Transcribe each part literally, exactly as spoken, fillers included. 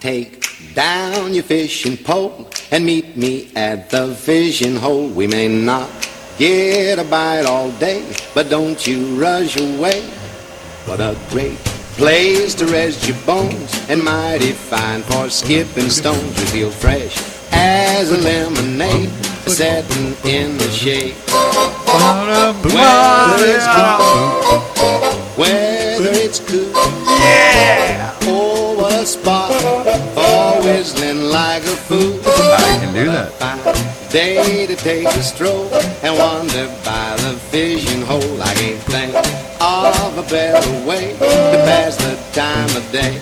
Take down your fishing pole and meet me at the fishing hole. We may not get a bite all day, but don't you rush away. What a great place to rest your bones, and mighty fine for skipping stones. You feel fresh as a lemonade, sitting in the shade. Whether it's cool, whether it's cool, yeah. Oh, what a spot for whistling like a fool. I can do that. Fine day to take a stroll and wander by the fishing hole. I can't think of a better way to pass the time of day.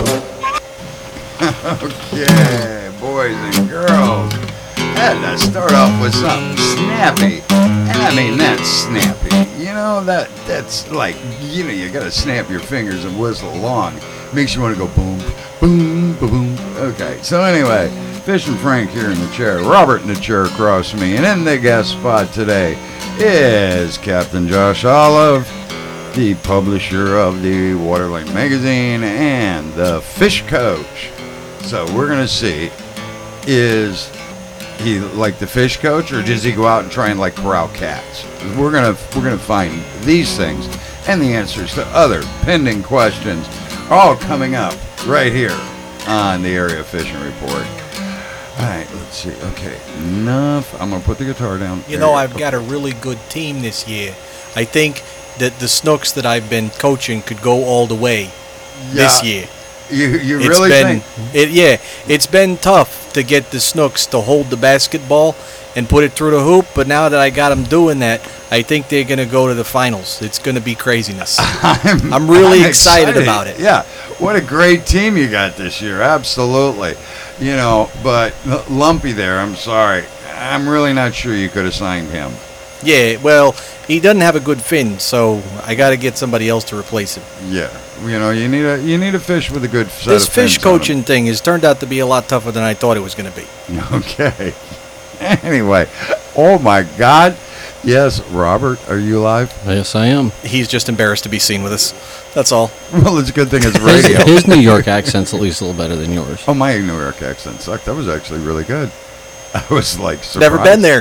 Okay, boys and girls. Had to start off with something snappy. And I mean, that's snappy. You know, that that's like, you know, you gotta snap your fingers and whistle along. Makes you want to go boom, boom, boom, boom. Okay, so anyway, Fishing Frank here in the chair, Robert in the chair across from me, and in the guest spot today is Captain Josh Olive, the publisher of the Waterlane Magazine and the Fish Coach. So we're gonna see, is he like the fish coach, or does he go out and try and like corral cats? We're gonna we're gonna find these things and the answers to other pending questions, all coming up right here on the Area Fishing Report. All right, let's see. Okay, enough. I'm gonna put the guitar down. You know, I've got a really good team this year. I think that the snooks that I've been coaching could go all the way this Yeah. year. You you It's really been, think? it, yeah, it's been tough to get the snooks to hold the basketball and put it through the hoop, but now that I got them doing that, I think they're going to go to the finals. It's going to be craziness. I'm, I'm really I'm excited about it. Yeah, what a great team you got this year. Absolutely. You know, but Lumpy there, I'm sorry. I'm really not sure you could have signed him. Yeah, well, he doesn't have a good fin, so I got to get somebody else to replace him. Yeah, you know, you need a you need a fish with a good set This of fish fins on 'em. coaching thing has turned out to be a lot tougher than I thought it was going to be. Okay. Anyway, oh my God. Yes, Robert, are you live? Yes, I am. He's just embarrassed to be seen with us. That's all. Well, it's a good thing it's His, radio. his New York accent's at least a little better than yours. Oh, my New York accent sucked. That was actually really good. I was like surprised. Never been there.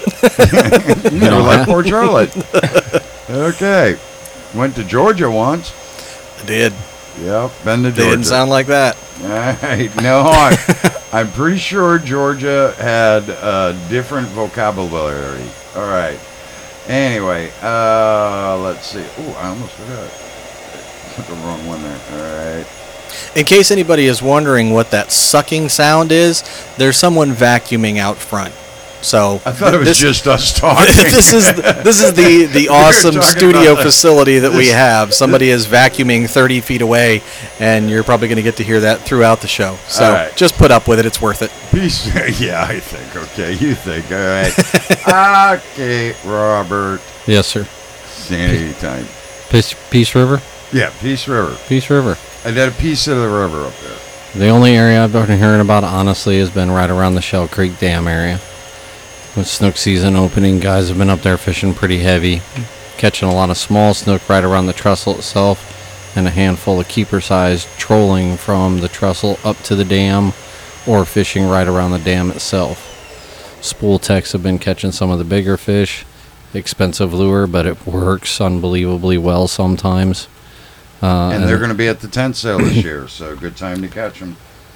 You know, like Port Charlotte. Okay. Went to Georgia once. I did. Yep, been to They Georgia. didn't sound like that. All right. No, I'm, I'm pretty sure Georgia had a different vocabulary. All right. Anyway, uh, let's see. Oh, I almost forgot. Put the wrong one there. All right. In case anybody is wondering what that sucking sound is, there's someone vacuuming out front. So I thought it was this, just us talking. this is this is the the were awesome talking studio about facility that we this- have. Somebody is vacuuming thirty feet away, and you're probably going to get to hear that throughout the show. So All right. just put up with it; it's worth it. Peace. Yeah, I think. Okay, you think. All right. Okay, Robert. Yes, sir. Sanity time. Peace, Peace River? Yeah, Peace River. Piece River. I did a piece of the river up there. The only area I've been hearing about, honestly, has been right around the Shell Creek Dam area. With snook season opening, guys have been up there fishing pretty heavy, catching a lot of small snook right around the trestle itself, and a handful of keeper-sized trolling from the trestle up to the dam, or fishing right around the dam itself. Spool techs have been catching some of the bigger fish. Expensive lure, but it works unbelievably well sometimes. Uh, And they're going to be at the tent sale this year, so good time to catch them.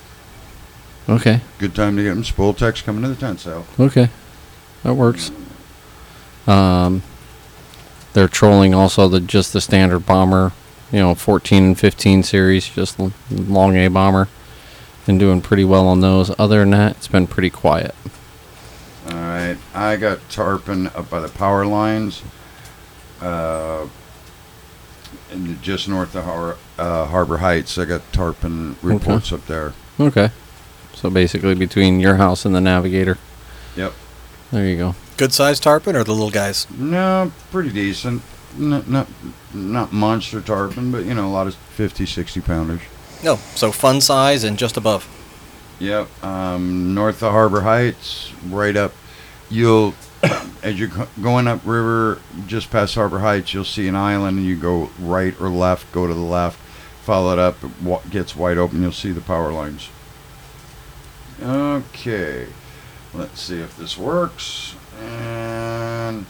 Okay, Good time to get them. Spool techs coming to the tent sale. okay. That works. Um, they're trolling also the just the standard bomber, you know, fourteen and fifteen series, just l- long A bomber. Been doing pretty well on those. Other than that, it's been pretty quiet. All right. I got tarpon up by the power lines, uh, in the, just north of Har- uh, Harbor Heights. I got tarpon reports up there. Okay. So basically between your house and the Navigator. Yep. There you go. Good sized tarpon or the little guys? No, pretty decent. Not, not not monster tarpon, but you know, a lot of fifty, sixty pounders. No, so fun size and just above. Yep. Um, north of Harbor Heights, right up. You'll, as you're go- going up river, just past Harbor Heights, you'll see an island, and you go right or left. Go to the left, follow it up. It wa- gets wide open. You'll see the power lines. Okay. Let's see if this works. And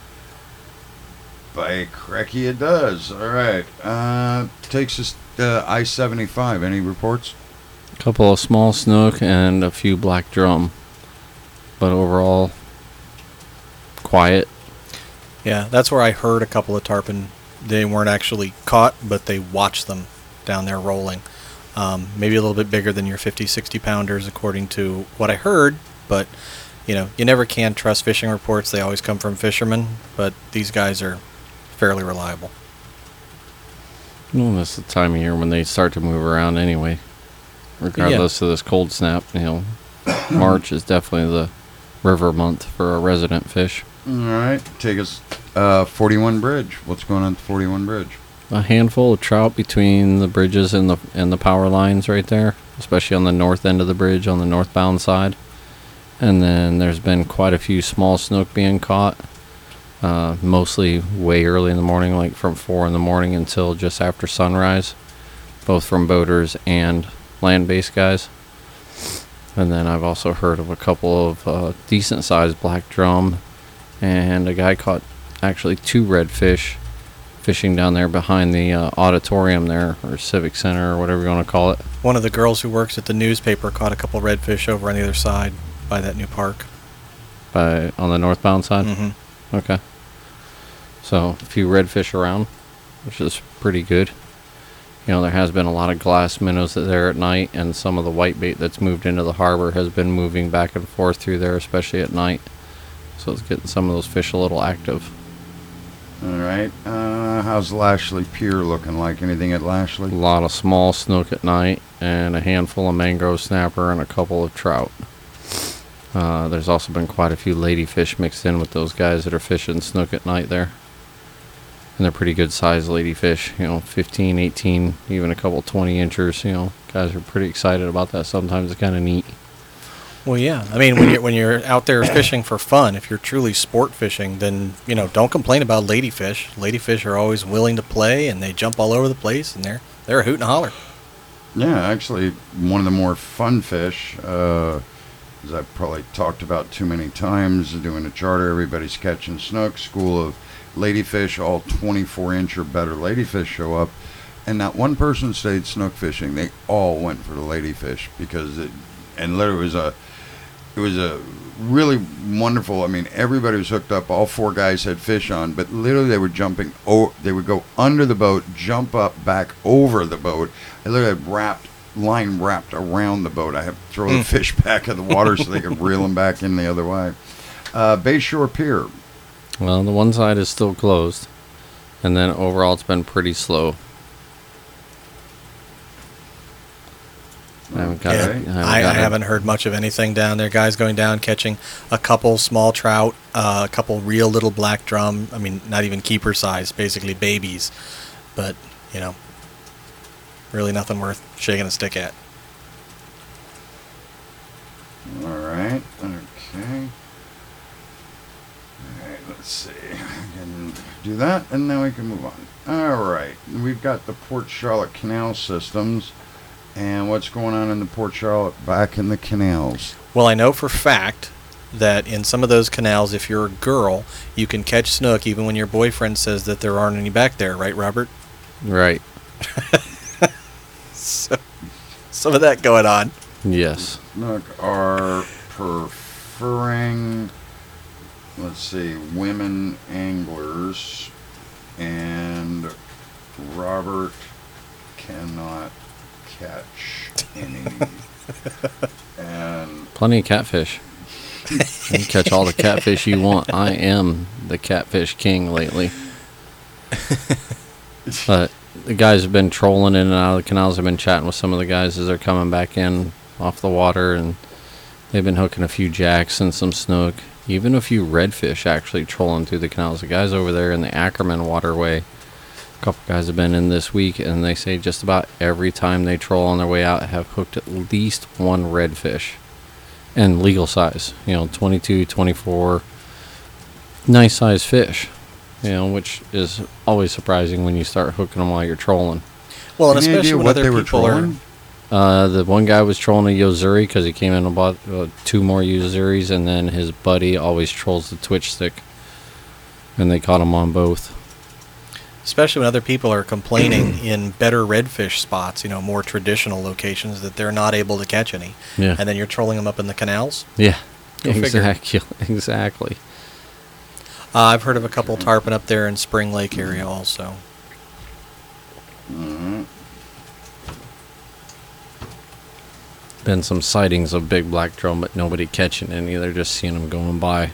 by cracky it does. All right. Uh, takes us to I seventy-five. Any reports? A couple of small snook and a few black drum. But overall, quiet. Yeah, that's where I heard a couple of tarpon. They weren't actually caught, but they watched them down there rolling. Um, maybe a little bit bigger than your fifty, sixty pounders, according to what I heard. But, you know, you never can trust fishing reports. They always come from fishermen. But these guys are fairly reliable. Well, that's the time of year when they start to move around anyway. Regardless of this cold snap, you know, March is definitely the river month for a resident fish. All right. Take us uh, forty-one Bridge. What's going on at the forty-one Bridge? A handful of trout between the bridges and the and the power lines right there, especially on the north end of the bridge on the northbound side. And then there's been quite a few small snook being caught, uh, mostly way early in the morning, like from four in the morning until just after sunrise, both from boaters and land-based guys. And then I've also heard of a couple of uh, decent-sized black drum, and a guy caught actually two redfish fishing down there behind the uh, auditorium there, or civic center, or whatever you want to call it. One of the girls who works at the newspaper caught a couple redfish over on the other side by that new park. By on the northbound side. Mm-hmm. Okay. So a few redfish around, which is pretty good. You know, there has been a lot of glass minnows there at night, and some of the whitebait that's moved into the harbor has been moving back and forth through there, especially at night. So it's getting some of those fish a little active. All right. Uh, how's Lashley Pier looking like? Anything at Lashley? A lot of small snook at night, and a handful of mangrove snapper, and a couple of trout. Uh, there's also been quite a few ladyfish mixed in with those guys that are fishing snook at night there. And they're pretty good sized ladyfish, you know, fifteen, eighteen, even a couple twenty inchers, you know. Guys are pretty excited about that. Sometimes it's kind of neat. Well, yeah. I mean, when you're when you're out there fishing for fun, if you're truly sport fishing, then you know don't complain about ladyfish. Ladyfish are always willing to play, and they jump all over the place, and they're they're a hoot and holler. Yeah, actually, one of the more fun fish, uh, as I've probably talked about too many times, doing a charter, everybody's catching snook, school of ladyfish, all twenty-four inch or better ladyfish show up, and not one person stayed snook fishing. They all went for the ladyfish because it, and literally it was a. It was a really wonderful. I mean, everybody was hooked up. All four guys had fish on, but literally they were jumping. Oh, they would go under the boat, jump up, back over the boat. I literally had wrapped line wrapped around the boat. I had to throw the fish back in the water so they could reel them back in the other way. Uh, Bayshore Pier. Well, the one side is still closed, and then overall it's been pretty slow. I haven't got Yeah, it. haven't I, I got it. haven't heard much of anything down there. Guys going down catching a couple small trout, uh, a couple real little black drum. I mean, not even keeper size, basically babies. But you know, really nothing worth shaking a stick at. All right. Okay. All right. Let's see. I can do that, and then we can move on. All right. We've got the Port Charlotte Canal Systems. And what's going on in the Port Charlotte back in the canals? Well, I know for fact that in some of those canals, if you're a girl, you can catch snook even when your boyfriend says that there aren't any back there, right, Robert? Right. So, some of that going on. Yes. Snook are preferring, let's see, women anglers, and Robert cannot catch any. And Plenty of catfish. You can catch all the catfish you want. I am the catfish king lately. But the guys have been trolling in and out of the canals. I've been chatting with some of the guys as they're coming back in off the water, and they've been hooking a few jacks and some snook, even a few redfish actually trolling through the canals. The guys over there in the Ackerman waterway, a couple guys have been in this week, and they say just about every time they troll on their way out have hooked at least one redfish. And legal size, you know, twenty-two, twenty-four, nice size fish, you know, which is always surprising when you start hooking them while you're trolling. Well, and any especially idea when what other they were people are. trolling? Uh, the one guy was trolling a Yozuri because he came in and bought uh, two more Yozuris, and then his buddy always trolls the Twitch stick, and they caught him on both. Especially when other people are complaining in better redfish spots, you know, more traditional locations, that they're not able to catch any. Yeah. And then you're trolling them up in the canals. Yeah, Go figure. exactly. Exactly. Uh, I've heard of a couple tarpon up there in Spring Lake area also. Mm-hmm. Been some sightings of big black drum, but nobody catching any. They're just seeing them going by.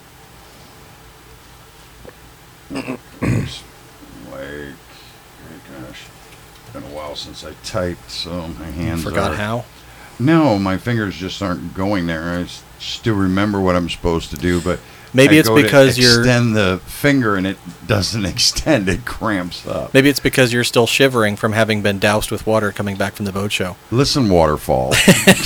Like, oh gosh, been a while since I typed, so my hands Forgot are, how? No, my fingers just aren't going there. I s- still remember what I'm supposed to do, but Maybe I it's go to because you're extend the finger and it doesn't extend; it cramps up. maybe it's because you're still shivering from having been doused with water coming back from the boat show. Listen, waterfall.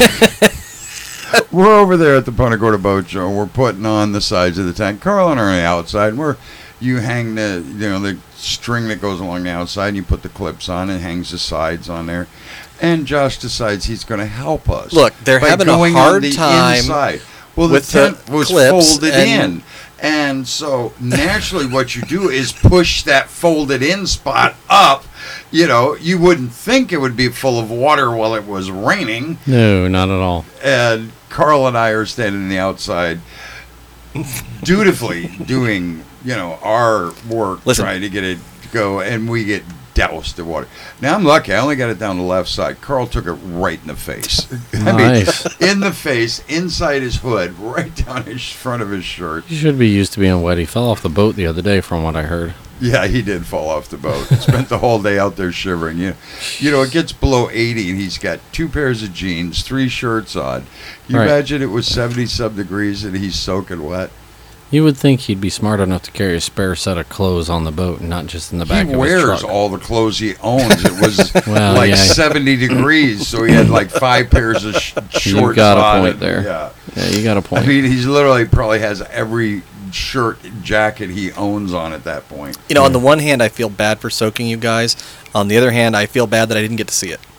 We're over there at the Punta Gorda Boat Show. We're putting on the sides of the tank. Carl and I are on the outside. And we're you hang the you know the string that goes along the outside, and you put the clips on, and hangs the sides on there. And Josh decides he's going to help us. Look, they're by having a going on hard the time inside. Well, the with the tent was clips folded and- in. And so naturally what you do is push that folded in spot up. You know, you wouldn't think it would be full of water while it was raining. No, not at all. And Carl and I are standing on the outside dutifully doing, you know, our work, Listen. trying to get it to go, and we get doused in water. Now, I'm lucky. I only got it down the left side. Carl took it right in the face. I Nice. mean, in the face, inside his hood, right down his front of his shirt. You should be used to being wet. He fell off the boat the other day, from what I heard. Yeah, he did fall off the boat. Spent the whole day out there shivering. You, you know, it gets below eighty, and he's got two pairs of jeans, three shirts on. You Right. imagine it was seventy some degrees, and he's soaking wet. You would think he'd be smart enough to carry a spare set of clothes on the boat and not just in the back He of his wears truck. all the clothes he owns. It was Well, like yeah. seventy degrees, so he had like five pairs of sh- shorts got a on. point and- there. Yeah. Yeah, you got a I point. mean, he's literally probably has every shirt, jacket he owns on at that point. You know, on the one hand, I feel bad for soaking you guys. On the other hand, I feel bad that I didn't get to see it.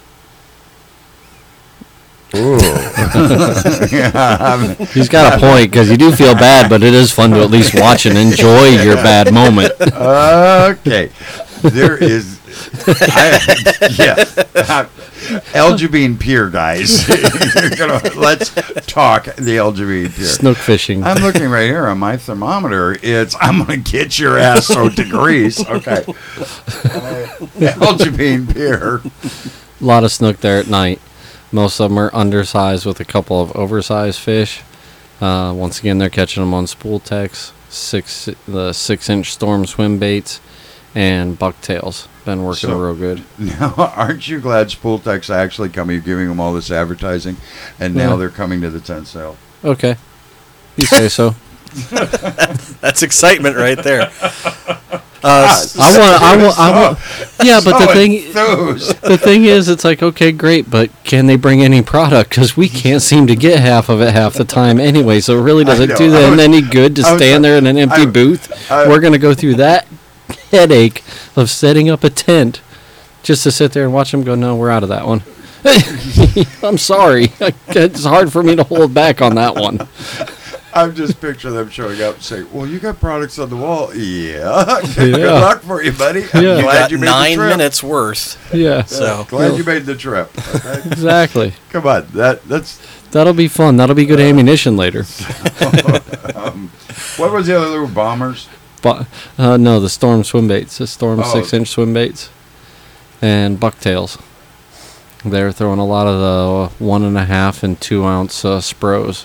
Ooh. Yeah, He's got a point, because you do feel bad, but it is fun to at least watch and enjoy your bad moment. okay. There is. I, yeah. Elgibine Pier, guys. You're gonna, let's talk the Elgibine Pier. Snook fishing. I'm looking right here on my thermometer. It's I'm gonna get your ass so degrees. Okay. Elgibine Pier. A lot of snook there at night. Most of them are undersized with a couple of oversized fish. Uh, once again, they're catching them on spool techs, six the six-inch storm swim baits, and bucktails. Been working So- real good. Now, aren't you glad Spool Tech's actually coming? You're giving them all this advertising, and now Yeah. they're coming to the tent sale. Okay, you say so. That's excitement right there. Uh, I want. I want. I want. Yeah, but the So thing. enthused. The thing is, it's like, okay, great, but can they bring any product? Because we can't seem to get half of it half the time anyway, so it really doesn't know. do I them was- any good to I was- stand there in an empty I- booth. I- We're going to go through that headache of setting up a tent just to sit there and watch them go, no, we're out of that one. I'm sorry. It's hard for me to hold back on that one. I'm just picturing them showing up and saying, "Well, you got products on the wall." Yeah. Good Yeah. luck for you, buddy. I'm Yeah. you glad got you made nine the trip. minutes worth. Yeah, So Glad you made the trip. Okay? exactly. Come on, that that's. That'll be fun. That'll be good ammunition later. Um, what was the other little bombers? But uh, no, the storm swim baits, the storm Oh. six inch swim baits, and bucktails. They're throwing a lot of the one and a half and two ounce uh, spros,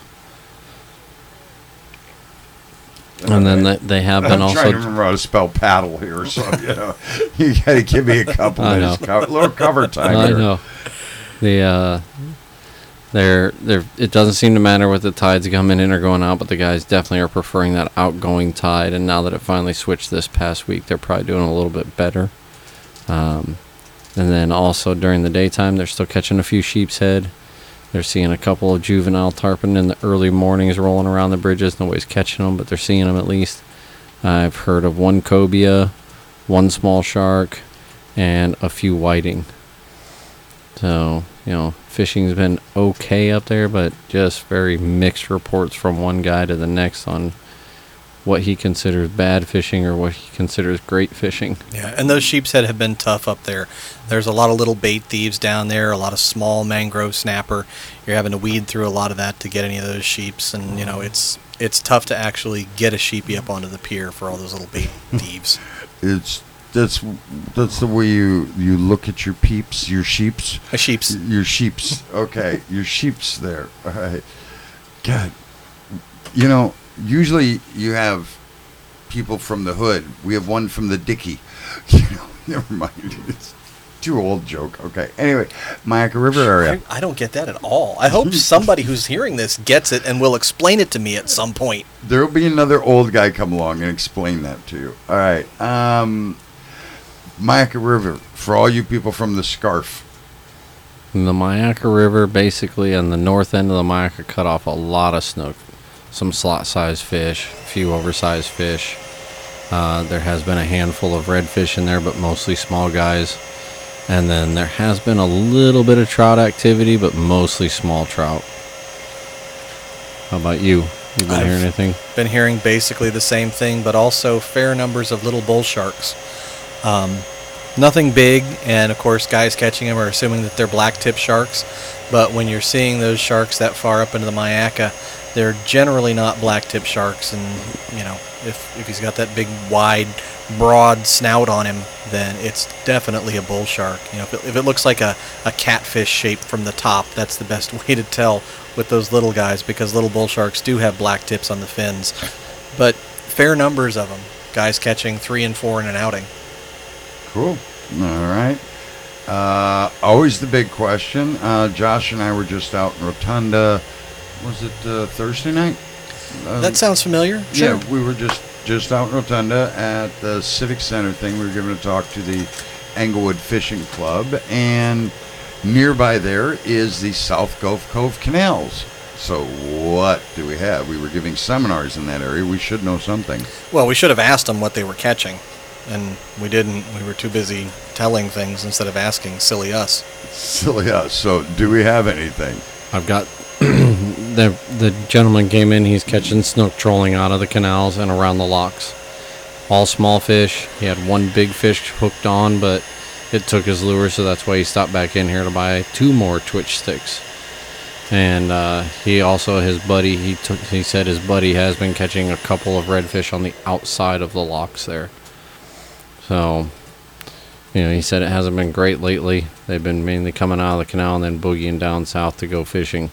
and then they, they have been I'm trying to also. remember how to spell paddle here, so you know, you got to give me a couple I minutes, know. co- little cover time. I here. know. The uh, they're they're. It doesn't seem to matter what the tides coming in or going out, but the guys definitely are preferring that outgoing tide. And now that it finally switched this past week, they're probably doing a little bit better. Um, and then also during the daytime, they're still catching a few sheep's head. They're seeing a couple of juvenile tarpon in the early mornings rolling around the bridges. Nobody's catching them, but they're seeing them at least. I've heard of one cobia, one small shark, and a few whiting. So, you know, fishing's been okay up there, but just very mixed reports from one guy to the next on what he considers bad fishing or what he considers great fishing. Yeah, and those sheepshead have been tough up there. There's a lot of little bait thieves down there, a lot of small mangrove snapper. You're having to weed through a lot of that to get any of those sheeps, and you know it's it's tough to actually get a sheepy up onto the pier for all those little bait thieves. It's that's that's the way you you look at your peeps, your sheeps, A sheep's. your sheeps. Okay, your sheeps there. All right. God, you know, usually you have people from the hood. We have one from the dicky. You know, never mind. It's too old joke. Okay. Anyway, Myakka River area. I, I don't get that at all. I hope somebody who's hearing this gets it and will explain it to me at some point. There'll be another old guy come along and explain that to you. All right. Um, Myakka River, for all you people from the Scarf. The Myakka River, basically on the north end of the Myakka, cut off a lot of snook. Some slot-sized fish, a few oversized fish. Uh, there has been a handful of redfish in there, but mostly small guys. And then there has been a little bit of trout activity, but mostly small trout. How about you? You been I've hearing anything? Been hearing basically the same thing, but also fair numbers of little bull sharks. Um, nothing big, and of course guys catching them are assuming that they're black tip sharks, but when you're seeing those sharks that far up into the Myakka, they're generally not black tip sharks, and you know, if, if he's got that big wide broad snout on him, then it's definitely a bull shark. You know, if it, if it looks like a, a catfish shape from the top, that's the best way to tell with those little guys, because little bull sharks do have black tips on the fins, but fair numbers of them, guys catching three and four in an outing. Cool. All right. Uh, always the big question. Uh, Josh and I were just out in Rotunda. Was it uh, Thursday night? Uh, That sounds familiar. Sure. Yeah, we were just, just out in Rotunda at the Civic Center thing. We were giving a talk to the Englewood Fishing Club, and nearby there is the South Gulf Cove Canals. So what do we have? We were giving seminars in that area. We should know something. Well, we should have asked them what they were catching, and we didn't. We were too busy telling things instead of asking. Silly us. Silly us. So do we have anything? I've got the the gentleman came in. He's catching snook trolling out of the canals and around the locks. All small fish. He had one big fish hooked on, but it took his lure, so that's why he stopped back in here to buy two more twitch sticks. And uh, he also, his buddy, he took. He said his buddy has been catching a couple of redfish on the outside of the locks there. So, you know, he said it hasn't been great lately. They've been mainly coming out of the canal and then boogieing down south to go fishing.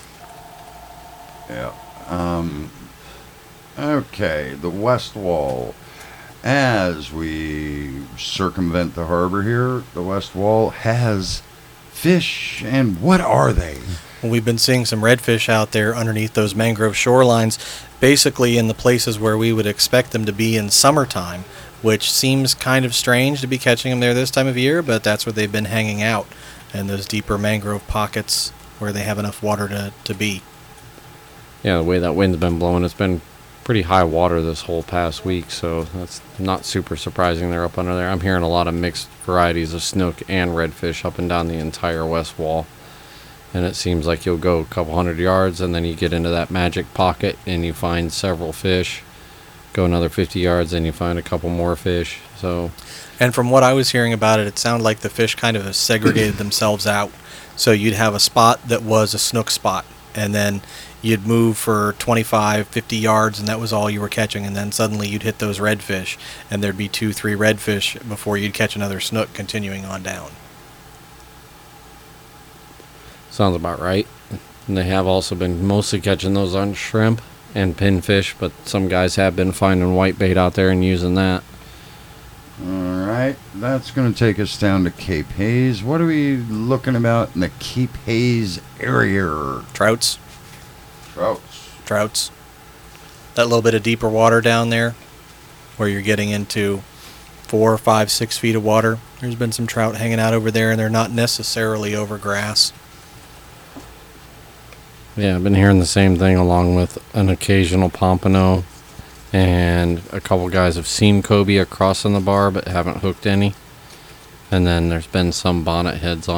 Yeah. Um, okay, the west wall. As we circumvent the harbor here, the west wall has fish, and what are they? Well, we've been seeing some redfish out there underneath those mangrove shorelines, basically in the places where we would expect them to be in summertime, which seems kind of strange to be catching them there this time of year, but that's where they've been hanging out, in those deeper mangrove pockets where they have enough water to, to be. Yeah, the way that wind's been blowing, it's been pretty high water this whole past week, so that's not super surprising they're up under there. I'm hearing a lot of mixed varieties of snook and redfish up and down the entire west wall. And it seems like you'll go a couple hundred yards and then you get into that magic pocket and you find several fish. Go another fifty yards and you find a couple more fish. So, And from what I was hearing about it, it sounded like the fish kind of segregated themselves out. So you'd have a spot that was a snook spot, and then you'd move for twenty-five, fifty yards, and that was all you were catching, and then suddenly you'd hit those redfish, and there'd be two, three redfish before you'd catch another snook continuing on down. sounds about right. And they have also been mostly catching those on shrimp and pinfish, but some guys have been finding whitebait out there and using that. All right, that's going to take us down to Cape Hayes. What are we looking about in the Cape Hayes area? Trouts, Trouts. trouts. That little bit of deeper water down there, where you're getting into four, five, six feet of water. There's been some trout hanging out over there, and they're not necessarily over grass. Yeah, I've been hearing the same thing along with an occasional pompano. And a couple guys have seen cobia crossing the bar but haven't hooked any. And then there's been some bonnet heads on it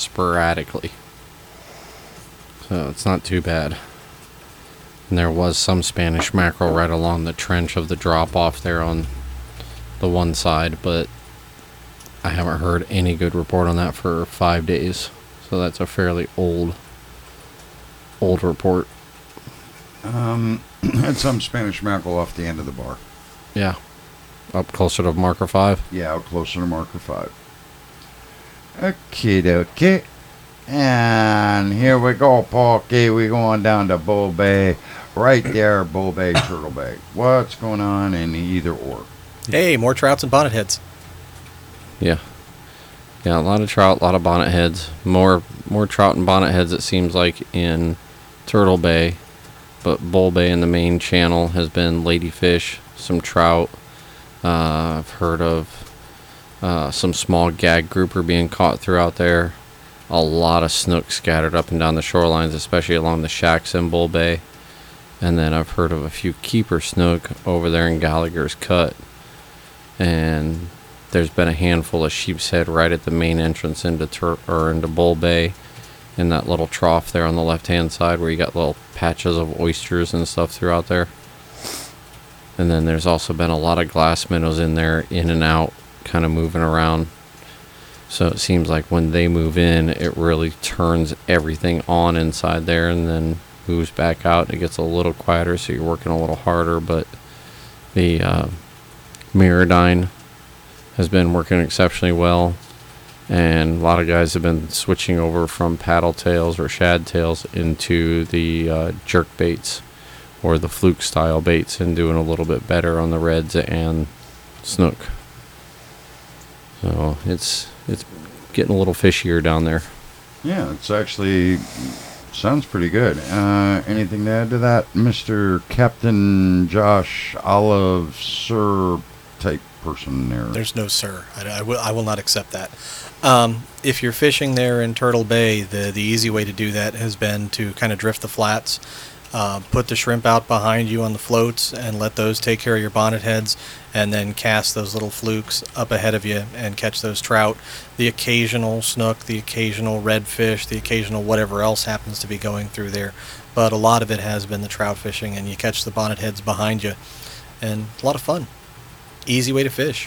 sporadically. So it's not too bad. And there was some Spanish mackerel right along the trench of the drop-off there on the one side, but I haven't heard any good report on that for five days. So that's a fairly old, old report. Um, had some Spanish mackerel off the end of the bar. Yeah. Up closer to marker five. Yeah, out closer to marker five. Okay, okay. And here we go, Porky. We're going down to Bull Bay. Right there, Bull Bay, Turtle Bay. What's going on in either or? Hey, more trouts and bonnet heads. Yeah. Yeah, a lot of trout, a lot of bonnet heads. More more trout and bonnet heads, it seems like, in Turtle Bay. But Bull Bay in the main channel has been ladyfish, some trout. Uh, I've heard of uh, some small gag grouper being caught throughout there. A lot of snook scattered up and down the shorelines, especially along the shacks in Bull Bay. And then I've heard of a few keeper snook over there in Gallagher's Cut. And there's been a handful of sheep's head right at the main entrance into Tur- or into Bull Bay, in that little trough there on the left-hand side where you got little patches of oysters and stuff throughout there. And then there's also been a lot of glass minnows in there, in and out, kind of moving around. So it seems like when they move in, it really turns everything on inside there and then moves back out. It gets a little quieter, so you're working a little harder, but the uh, Miradyne has been working exceptionally well, and a lot of guys have been switching over from paddle tails or shad tails into the uh, jerk baits or the fluke style baits and doing a little bit better on the reds and snook. So it's it's getting a little fishier down there. Yeah, it's actually sounds pretty good. Uh, anything to add to that, Mister Captain Josh Olive Sir type person there? There's no sir. I, I will, I will not accept that. Um, if you're fishing there in Turtle Bay, the, the easy way to do that has been to kind of drift the flats, uh, put the shrimp out behind you on the floats and let those take care of your bonnet heads, and then cast those little flukes up ahead of you and catch those trout. The occasional snook, the occasional redfish, the occasional whatever else happens to be going through there. But a lot of it has been the trout fishing, and you catch the bonnet heads behind you. And a lot of fun. Easy way to fish.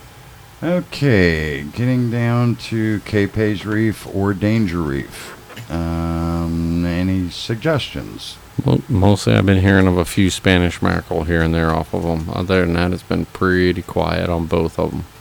Okay, getting down to Cape Hayes Reef or Danger Reef. Um, any suggestions? Well, mostly I've been hearing of a few Spanish mackerel here and there off of them. Other than that, it's been pretty quiet on both of them.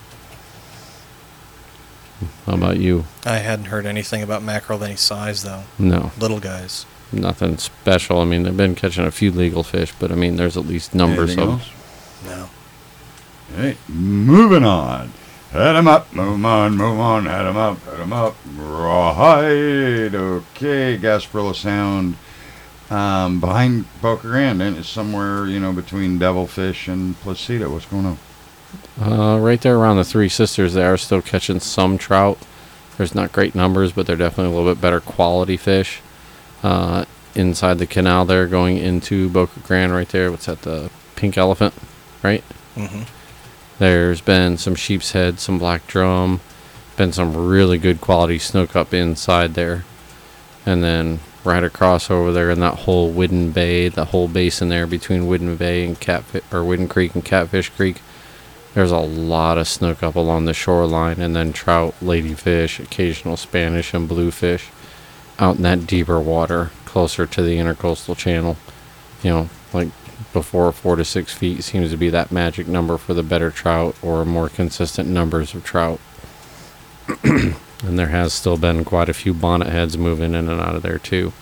How about you? I hadn't heard anything about mackerel of any size, though. No. Little guys. Nothing special. I mean, they've been catching a few legal fish, but I mean, there's at least numbers Anything of else? No. Okay, moving on. Head 'em up, move on, move on, head 'em up, head 'em up. Rawhide. Okay, Gasparilla Sound. Um, behind Boca Grande, and it's somewhere, you know, between Devilfish and Placida. What's going on? Uh, right there around the Three Sisters, they are still catching some trout. There's not great numbers, but they're definitely a little bit better quality fish. Uh, inside the canal there, going into Boca Grande right there. What's that, the Pink Elephant, right? Mm-hmm. There's been some sheep's head, some black drum, been some really good quality snook up inside there. And then right across over there in that whole Whidden Bay, the whole basin there between Whidden Bay and Catfish, or Whidden Creek and Catfish Creek, there's a lot of snook up along the shoreline, and then trout, ladyfish, occasional Spanish and bluefish out in that deeper water closer to the intercoastal channel. You know, like before four to six feet seems to be that magic number for the better trout or more consistent numbers of trout. And there has still been quite a few bonnet heads moving in and out of there too.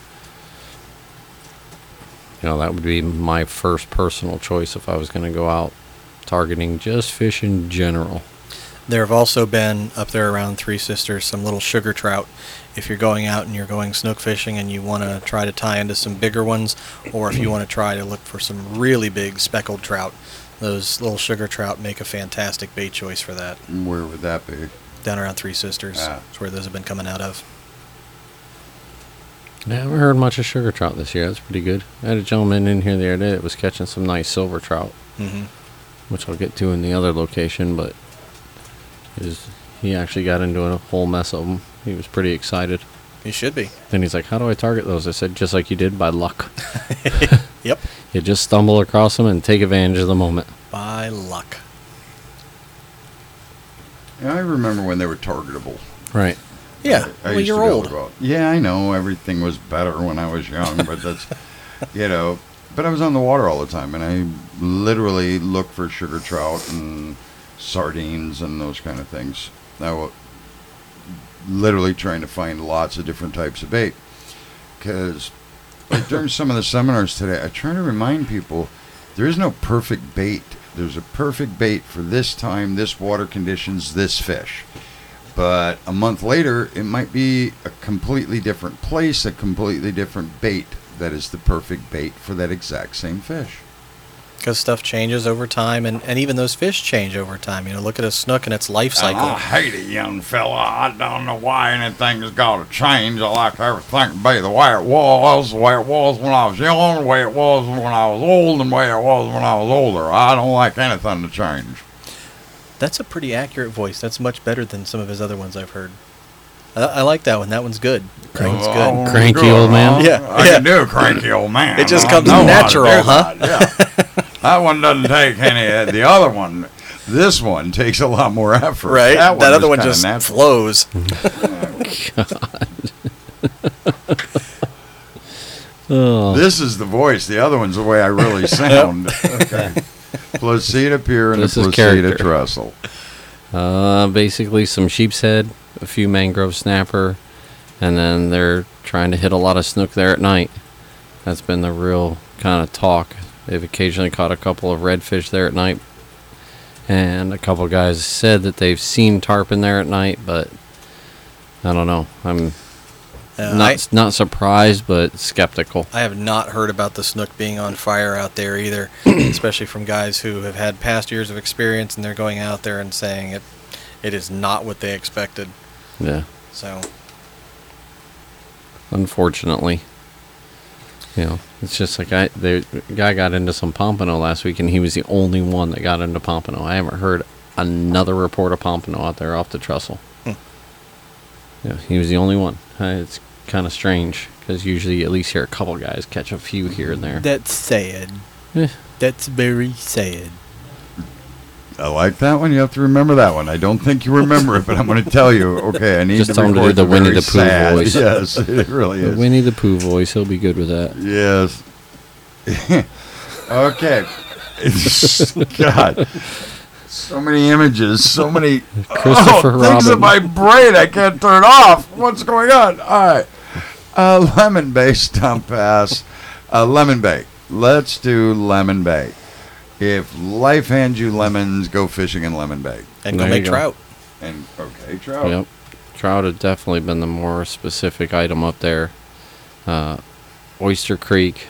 You know, that would be my first personal choice if I was going to go out targeting just fish in general. There have also been, up there around Three Sisters, some little sugar trout. If you're going out and you're going snook fishing and you want to try to tie into some bigger ones, or if you want to try to look for some really big speckled trout, those little sugar trout make a fantastic bait choice for that. Where would that be? Down around Three Sisters. Ah. That's where those have been coming out of. I haven't heard much of sugar trout this year. That's pretty good. I had a gentleman in here the other day that was catching some nice silver trout, Mm-hmm. which I'll get to in the other location, but his, he actually got into a whole mess of them. He was pretty excited. You should be. Then he's like, how do I target those? I said, just like you did, by luck. Yep. You just stumble across them and take advantage of the moment. By luck. Yeah, I remember when they were targetable. Right. Yeah. I well, used you're to be able old. to go out. Yeah, I know. Everything was better when I was young, but that's, you know, but I was on the water all the time, and I literally looked for sugar trout and sardines and those kind of things. I was literally trying to find lots of different types of bait. Because like during some of the seminars today, I try to remind people there is no perfect bait. There's a perfect bait for this time, this water conditions, this fish. But a month later, it might be a completely different place, a completely different bait that is the perfect bait for that exact same fish. Because stuff changes over time, and, and even those fish change over time. You know, look at a snook and its life cycle. And I hate it, young fella. I don't know why anything's got to change. I like everything to be the way it was, the way it was when I was young, the way it was when I was old, and the way it was when I was older. I don't like anything to change. That's a pretty accurate voice. That's much better than some of his other ones I've heard. I, I like that one. That one's good. That one's Oh, good. Cranky good, old man? huh? Yeah, I yeah. can do a cranky old man. It just I comes know how to natural, do huh? that, yeah. That one doesn't take any. The other one, this one takes a lot more effort. Right? That, That, other was one kinda just natural. flows. Oh, This is the voice. The other one's the way I really sound. Okay. Placida Pier and This the is Placida character. Trestle. Uh, basically some sheep's head, a few mangrove snapper, and then they're trying to hit a lot of snook there at night. That's been the real kind of talk. They've occasionally caught a couple of redfish there at night, and a couple guys said that they've seen tarpon there at night, but I don't know. I'm Uh, not I, not surprised, but skeptical. I have not heard about the snook being on fire out there either, especially from guys who have had past years of experience, and they're going out there and saying it, it is not what they expected. Yeah, So, unfortunately. You know, it's just like I the guy got into some pompano last week, and he was the only one that got into pompano. I haven't heard another report of pompano out there off the trestle. Hmm. Yeah, he was the only one. Uh, It's kind of strange because usually you at least hear a couple guys catch a few here and there. that's sad. Eh. That's very sad. I like that one. You have to remember that one. I don't think you remember it, but I'm going to tell you. Okay, I need Just to tell him to do record the Winnie very the Pooh sad- voice. Yes, it really The is. Winnie the Pooh voice, he'll be good with that. Yes. Okay. It's, God. So many images, so many Christopher oh, things in Robin. my brain I can't turn off. What's going on? All right. Uh, Lemon Bay Stump Pass. Uh, Lemon Bay. Let's do Lemon Bay. If life hands you lemons, go fishing in Lemon Bay. And go There make you go. trout. And, okay, trout. Yep. Trout have definitely been the more specific item up there. Uh, Oyster Creek.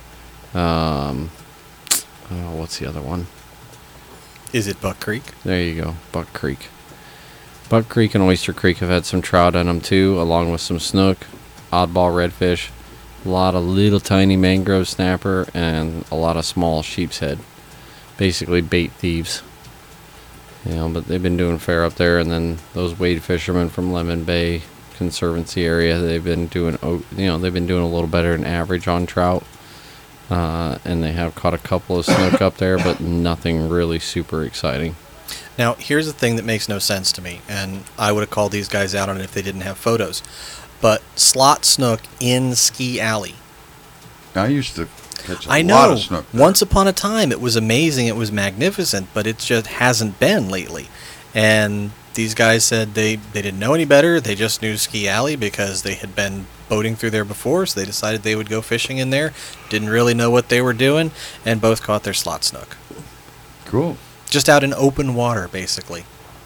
Um, oh, what's the other one? Is it Buck Creek? There you go, Buck Creek. Buck Creek and Oyster Creek have had some trout in them too, along with some snook, oddball redfish, a lot of little tiny mangrove snapper, and a lot of small sheep's head. Basically bait thieves. You know, but they've been doing fair up there, and then those wade fishermen from Lemon Bay Conservancy area, they've been doing, o- you know, they've been doing a little better than average on trout. Uh, and they have caught a couple of snook up there, but nothing really super exciting. Now, here's the thing that makes no sense to me, and I would have called these guys out on it if they didn't have photos. But slot snook in Ski Alley. I used to catch a I lot know. of snook there. Once upon a time, it was amazing. It was magnificent, but it just hasn't been lately. And these guys said they, they didn't know any better. They just knew Ski Alley because they had been boating through there before, so they decided they would go fishing in there. Didn't really know what they were doing, and both caught their slot snook. Cool. Just out in open water, basically,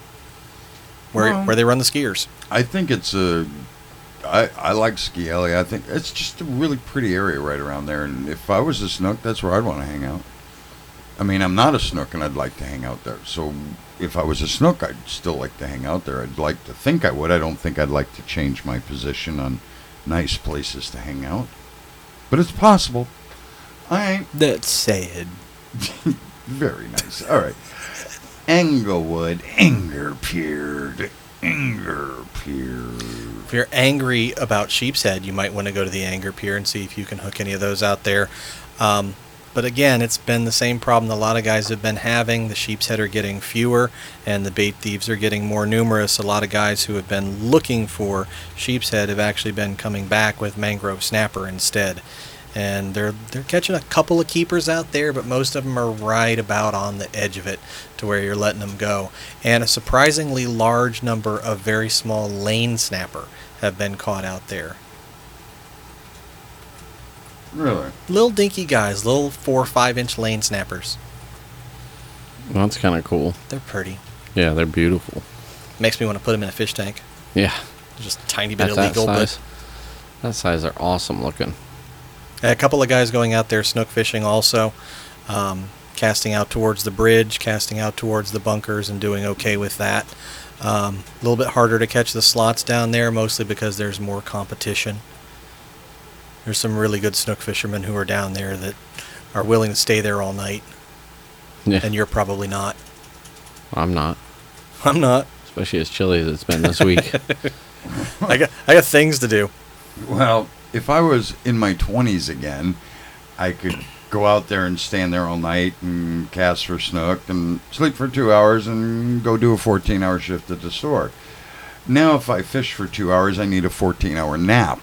where Well- where they run the skiers. I think it's a. I, I like Ski Alley. I think it's just a really pretty area right around there. And if I was a snook, that's where I'd want to hang out. I mean, I'm not a snook, and I'd like to hang out there. So if I was a snook, I'd still like to hang out there. I'd like to think I would. I don't think I'd like to change my position on nice places to hang out. But it's possible. I ain't That's sad. very nice. All right. Englewood, Anger Pier, Anger Pier. If you're angry about Sheep's Head, you might want to go to the Anger Pier and see if you can hook any of those out there. Um, but again, it's been the same problem a lot of guys have been having. The Sheep's Head are getting fewer, and the bait thieves are getting more numerous. A lot of guys who have been looking for Sheep's Head have actually been coming back with mangrove snapper instead. And they're they're catching a couple of keepers out there, but most of them are right about on the edge of it to where you're letting them go. And a surprisingly large number of very small lane snapper have been caught out there. Really? Little dinky guys, little four or five inch lane snappers. That's kind of cool. They're pretty. Yeah, they're beautiful. Makes me want to put them in a fish tank. Yeah. Just a tiny bit At that illegal, size, but that size, they're awesome looking. a couple of guys going out there snook fishing also, um, casting out towards the bridge, casting out towards the bunkers, and doing okay with that. Um, a little bit harder to catch the slots down there, mostly because there's more competition. There's some really good snook fishermen who are down there that are willing to stay there all night, Yeah, and you're probably not. I'm not. I'm not. Especially as chilly as it's been this week. I got I got things to do. Well, if I was in my twenties again, I could go out there and stand there all night and cast for snook and sleep for two hours and go do a fourteen-hour shift at the store. Now, if I fish for two hours, I need a fourteen-hour nap.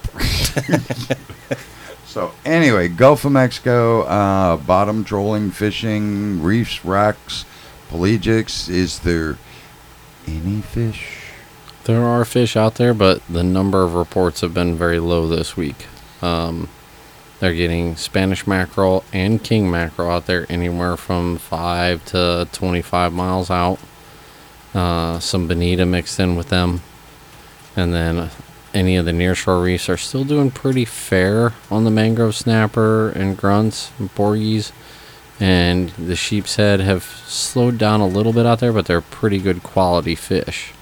So, anyway, Gulf of Mexico, uh, bottom trolling, fishing, reefs, wrecks, pelagics. Is there any fish? There are fish out there, but the number of reports have been very low this week. Um, they're getting Spanish mackerel and king mackerel out there anywhere from five to twenty-five miles out. Uh, some bonita mixed in with them. And then any of the nearshore reefs are still doing pretty fair on the mangrove snapper and grunts and porgies. And the sheep's head have slowed down a little bit out there, but they're pretty good quality fish.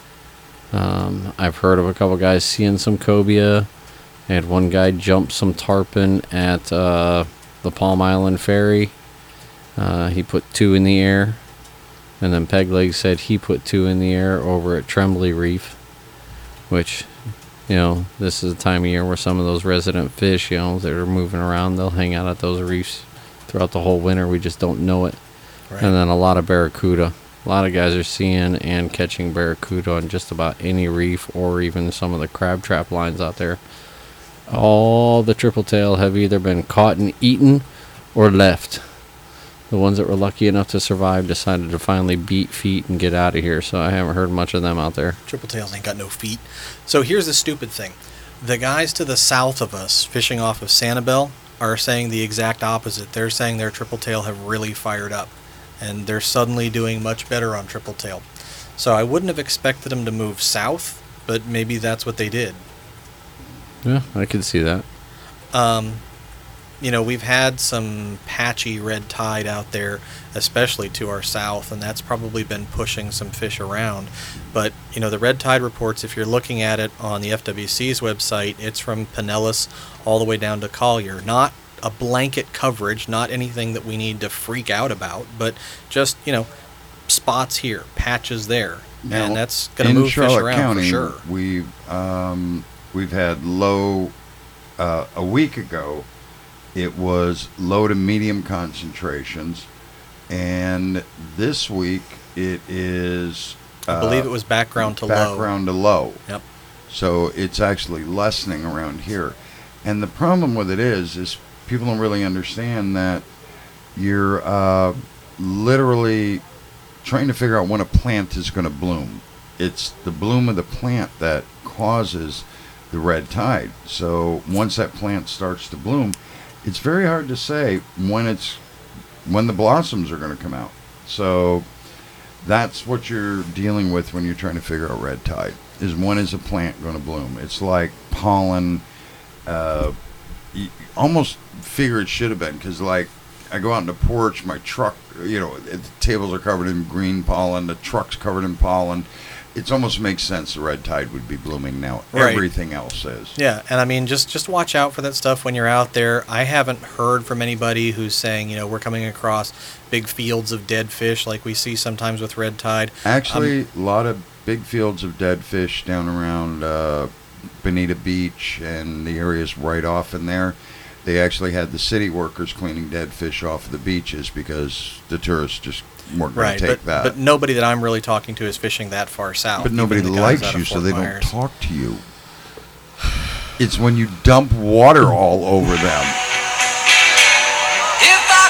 Um, I've heard of a couple guys seeing some cobia. I had one guy jump some tarpon at uh, the Palm Island Ferry. Uh, he put two in the air. And then Pegleg said he put two in the air over at Tremblay Reef. Which, you know, this is the time of year where some of those resident fish, you know, that are moving around, they'll hang out at those reefs throughout the whole winter. We just don't know it. Right. And then a lot of barracuda. A lot of guys are seeing and catching barracuda on just about any reef or even some of the crab trap lines out there. All the triple tail have either been caught and eaten or left. The ones that were lucky enough to survive decided to finally beat feet and get out of here, so I haven't heard much of them out there. Triple tails ain't got no feet. So here's the stupid thing. The guys to the south of us fishing off of Sanibel are saying the exact opposite. They're saying their triple tail have really fired up, and they're suddenly doing much better on triple tail. So I wouldn't have expected them to move south, but maybe that's what they did. Yeah, I could see that. Um, you know, we've had some patchy red tide out there, especially to our south, and that's probably been pushing some fish around. But, you know, the red tide reports, if you're looking at it on the F W C's website, it's from Pinellas all the way down to Collier. Not a blanket coverage, not anything that we need to freak out about, but just, you know, spots here, patches there. Now, and that's going to in move Charlotte fish around County, for sure. We've um, we've had low uh, a week ago. It was low to medium concentrations, and this week it is. I believe uh, it was background to low. Background to low. Yep. So it's actually lessening around here, and the problem with it is, is people don't really understand that you're uh, literally trying to figure out when a plant is going to bloom. It's the bloom of the plant that causes the red tide. So once that plant starts to bloom, it's very hard to say when it's when the blossoms are going to come out. So that's what you're dealing with when you're trying to figure out red tide, is when is a plant going to bloom. It's like pollen. Uh, you almost figure it should have been, because like I go out on the porch, my truck, you know, the tables are covered in green pollen, the truck's covered in pollen. It almost makes sense the red tide would be blooming now. Right. Everything else is. Yeah, and I mean, just just watch out for that stuff when you're out there. I haven't heard from anybody who's saying, you know, we're coming across big fields of dead fish like we see sometimes with red tide. Actually, Um, a lot of big fields of dead fish down around uh, Bonita Beach and the areas right off in there. They actually had the city workers cleaning dead fish off of the beaches because the tourists just weren't going Right, to take but, that. but nobody that I'm really talking to is fishing that far south. But even nobody the guys likes out of you, so Fort they Myers. don't talk to you. It's when you dump water all over them. If I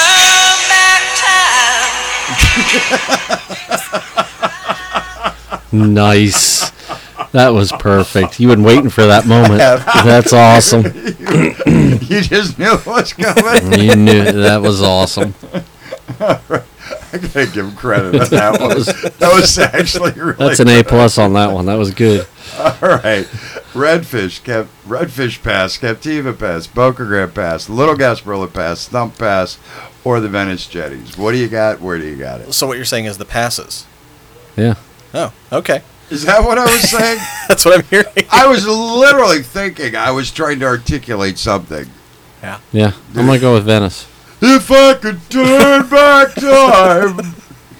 could turn back time. Nice. That was perfect. You've been waiting for that moment. That's awesome. You just knew it was coming. You knew that was awesome. I gotta give him credit on that one. That was actually really That's an A plus on that one. That was good. All right. Redfish, Cap, Redfish Pass, Captiva Pass, Boca Grande Pass, Little Gasparilla Pass, Stump Pass, or the Venice Jetties. What do you got? Where do you got it? So what you're saying is the passes. Yeah. Oh, okay. Is that what I was saying? That's what I'm hearing. I was literally thinking I was trying to articulate something. Yeah. Yeah. I'm going to go with Venice. If I could turn back time.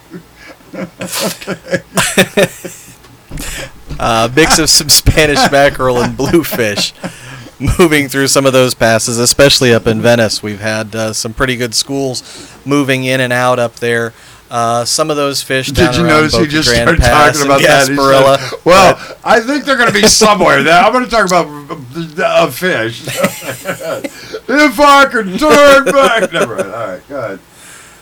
Uh, mix of some Spanish mackerel and bluefish. Moving through some of those passes, especially up in Venice, we've had uh, some pretty good schools moving in and out up there. Uh, some of those fish down Did you around notice he Boca just Grande started Pass talking about and that? He Gasparilla. said, well, I think they're going to be somewhere. Now I'm going to talk about a fish. If I could turn back. Never mind. All right, go ahead.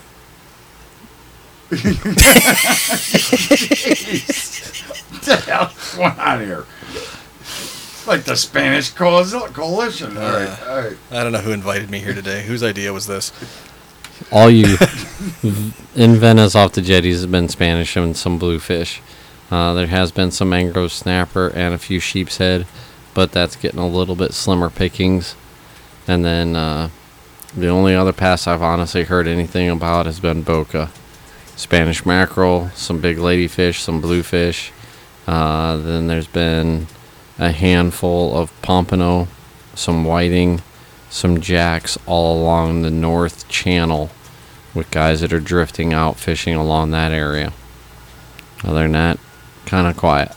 What the hell's going on here? It's like the Spanish coalition. All right, all right. I don't know who invited me here today. Whose idea was this? All you in Venice off the jetties have been Spanish and some bluefish. Uh, there has been some mangrove snapper and a few sheep's head, but that's getting a little bit slimmer pickings. And then uh, the only other pass I've honestly heard anything about has been Boca. Spanish mackerel, some big ladyfish, some bluefish. Uh, then there's been a handful of pompano, some whiting, some jacks all along the north channel with guys that are drifting out fishing along that area. Other than that, kind of quiet.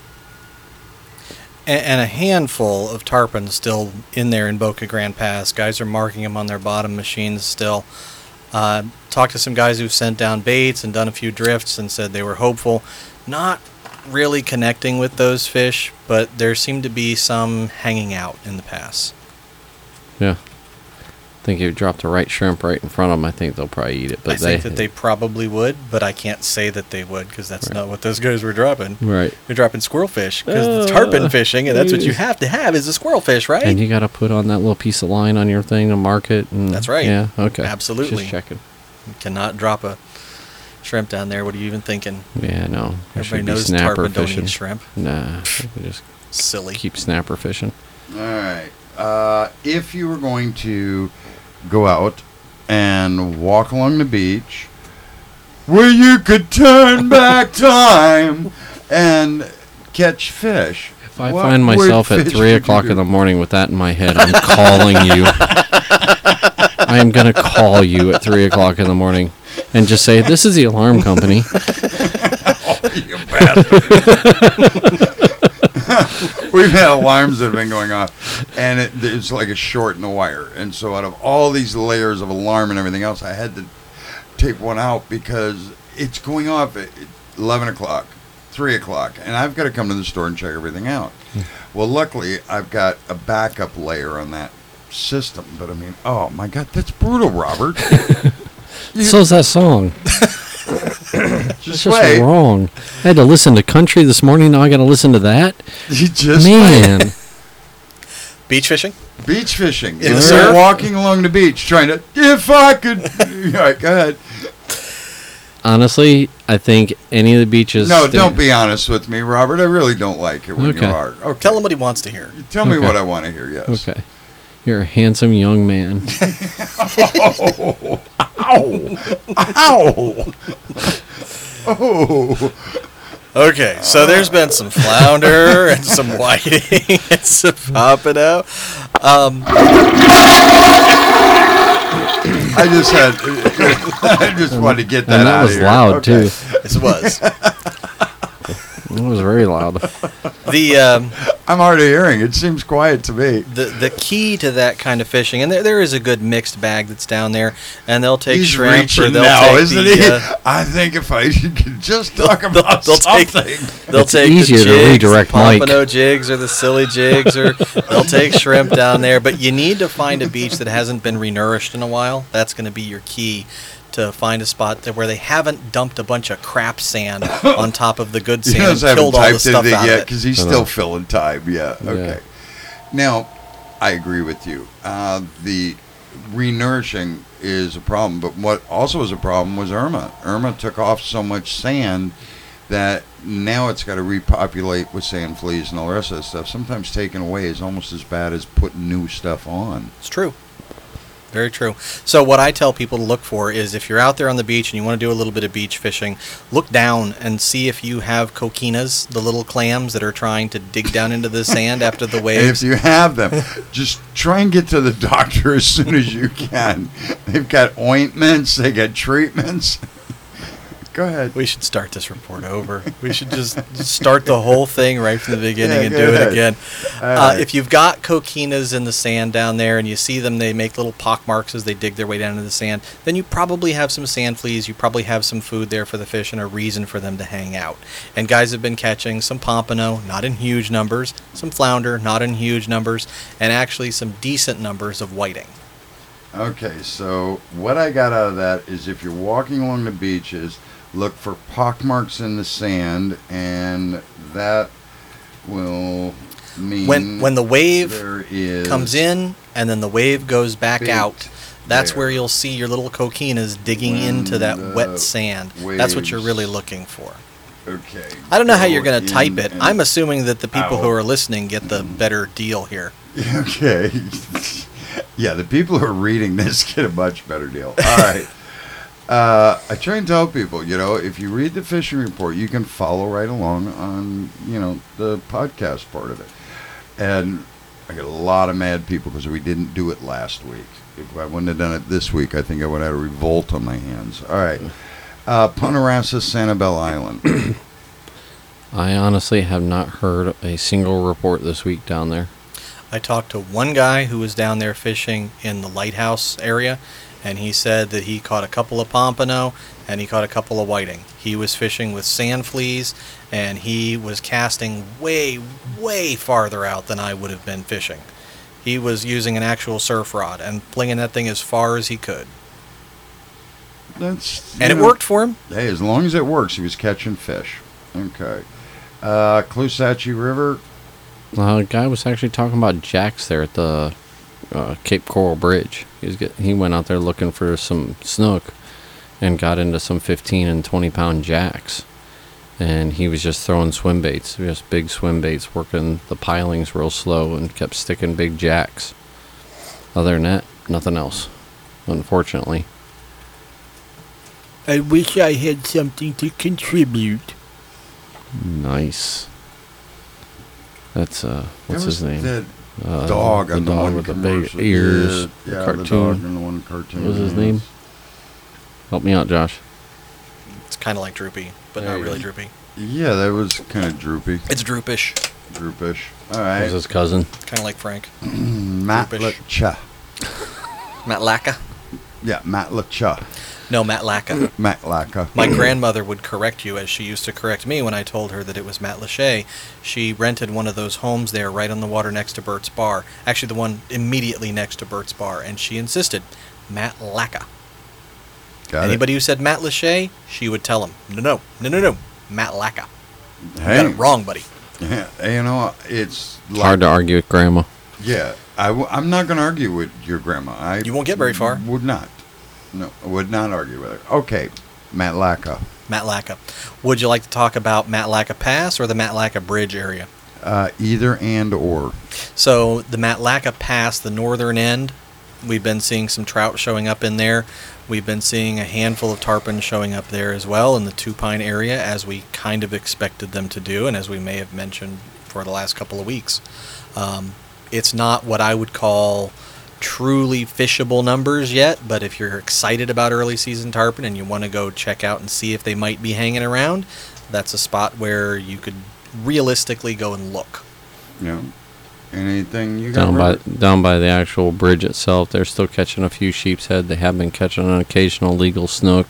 And, and a handful of tarpon still in there in Boca Grande Pass. Guys are marking them on their bottom machines still. Uh, talked to some guys who've sent down baits and done a few drifts and said they were hopeful. Not really connecting with those fish, but there seemed to be some hanging out in the pass. Yeah. I think if you drop the right shrimp right in front of them, I think they'll probably eat it. But I they, think that they probably would, but I can't say that they would because that's Right. not what those guys were dropping. Right. They're dropping squirrel fish because Uh, it's tarpon fishing, and that's what you yes. have to have is a squirrel fish, right? And you got to put on that little piece of line on your thing to mark it. And That's right. Yeah, okay. Absolutely. Just checking. You cannot drop a shrimp down there. What are you even thinking? Yeah, no. There Everybody should be knows snapper tarpon don't fishing. eat shrimp. Nah, we just Silly. keep snapper fishing. All right. Uh, if you were going to go out and walk along the beach where you could turn back time and catch fish. If I what find weird myself at fish three would you o'clock do? in the morning with that in my head, I'm calling you. I am going to call you at three o'clock in the morning and just say, this is the alarm company. You bastard. We've had alarms that have been going off, and it, it's like a short in the wire. And so out of all these layers of alarm and everything else, I had to take one out because it's going off at eleven o'clock, three o'clock, and I've got to come to the store and check everything out. Well, luckily, I've got a backup layer on that system. But, I mean, oh, my God, that's brutal, Robert. You- So's that song. just It's just wait. wrong. I had to listen to country this morning. Now I got to listen to that. You just wait. Man. Beach fishing? Beach fishing. In the If surf? you're walking along the beach trying to, if I could. All right, go ahead. Honestly, I think any of the beaches. No, they- don't be honest with me, Robert. I really don't like it when Okay. you are. Okay. Tell him what he wants to hear. Tell me Okay. what I want to hear, yes. Okay. You're a handsome young man. Oh, ow. Ow. Oh. Okay, so there's been some flounder and some whiting and some pompano. Um, I just had, I just wanted to get that And that out was of here. loud, Okay. too. this was. It was very loud. The um, I'm hard of hearing. It seems quiet to me. the the key to that kind of fishing, and there there is a good mixed bag that's down there, and they'll take He's shrimp or reaching they'll now, take isn't the, he? uh, I think if I could just talk about they'll take something. they'll It's take easier the to jigs, redirect the Mike. pompano jigs or the silly jigs, or they'll take shrimp down there. But you need to find a beach that hasn't been renourished in a while. That's going to be your key to find a spot that where they haven't dumped a bunch of crap sand on top of the good He sand and doesn't haven't killed all the typed stuff anything out yet of it. because he's I know. still filling time. Yeah. Yeah. Okay. Now, I agree with you. Uh, the renourishing is a problem, but what also was a problem was Irma. Irma took off so much sand that now it's got to repopulate with sand fleas and all the rest of that stuff. Sometimes taken away is almost as bad as putting new stuff on. It's true. Very true. So what I tell people to look for is if you're out there on the beach and you want to do a little bit of beach fishing, look down and see if you have coquinas, the little clams that are trying to dig down into the sand after the And waves. if you have them, just try and get to the doctor as soon as you can. They've got ointments, they got treatments. Go ahead. We should start this report over. We should just start the whole thing right from the beginning Yeah, and go do ahead. it again. All Uh, right. if you've got coquinas in the sand down there and you see them, they make little pock marks as they dig their way down into the sand, then you probably have some sand fleas. You probably have some food there for the fish and a reason for them to hang out. And guys have been catching some pompano, not in huge numbers, some flounder, not in huge numbers, and actually some decent numbers of whiting. Okay, so what I got out of that is if you're walking along the beaches, look for pockmarks in the sand, and that will mean When when the wave there is comes in and then the wave goes back bait out, that's there. where you'll see your little coquinas digging When into that the wet sand. That's what you're waves- really looking for. Okay. I don't know how you're go going to type in it. and I'm assuming that the people who out. are listening get the better deal here. Okay. Yeah, the people who are reading this get a much better deal. All right. Uh, I try and tell people, you know, if you read the fishing report, you can follow right along on, you know, the podcast part of it. And I get a lot of mad people because we didn't do it last week. If I wouldn't have done it this week, I think I would have had a revolt on my hands. All right. Uh, Punta Rassa, Sanibel Island. I honestly have not heard a single report this week down there. I talked to one guy who was down there fishing in the lighthouse area, and he said that he caught a couple of pompano and he caught a couple of whiting. He was fishing with sand fleas, and he was casting way, way farther out than I would have been fishing. He was using an actual surf rod and flinging that thing as far as he could. That's And you it know, worked for him. Hey, as long as it works, he was catching fish. Okay. Uh, Clusachy River. Uh, a guy was actually talking about jacks there at the uh, Cape Coral Bridge. He was get, he went out there looking for some snook and got into some fifteen and twenty pound jacks. And he was just throwing swim baits, just big swim baits, working the pilings real slow and kept sticking big jacks. Other than that, nothing else, unfortunately. I wish I had something to contribute. Nice. That's, uh, what's There was his name? The Uh, dog the on the dog one with the big commercial. ears. Yeah, the yeah, the cartoon. dog in the one cartoon. What was his name? Help me out, Josh. It's kind of like Droopy, but There not you really go. Droopy. Yeah, that was kind of droopy, It's Droopish, droopish. All That right. was his cousin. kind of like Frank. Matlacha. Matt Lacka? Yeah, Matlacha. No, Matt Lacka. Matlaka. My grandmother would correct you as she used to correct me when I told her that it was Matt Lachey. She rented one of those homes there right on the water next to Bert's Bar. Actually, the one immediately next to Bert's Bar. And she insisted, Matt Lacka. Got Anybody who said Matt Lachey, she would tell him, no, no, no, no, no, Matt Lacka. it. You Hey, got it wrong, buddy. Yeah, you know, it's like, Hard to argue with Grandma. Yeah, I w- I'm not going to argue with your grandma. I You won't get very far. Would not. No, I would not argue with her. Okay, Matlaka. Matt Lacka. Would you like to talk about Matt Lacka Pass or the Matt Lacka Bridge area? Uh, either and or. So the Matt Lacka Pass, the northern end, we've been seeing some trout showing up in there. We've been seeing a handful of tarpon showing up there as well in the Two Pine area, as we kind of expected them to do, and as we may have mentioned for the last couple of weeks. Um, it's not what I would call truly fishable numbers yet, but if you're excited about early season tarpon and you want to go check out and see if they might be hanging around, That's a spot where you could realistically go and look. Yeah. Anything you got? Down by Robert? down by the actual bridge itself, they're still catching a few sheep's head. They have been catching an occasional legal snook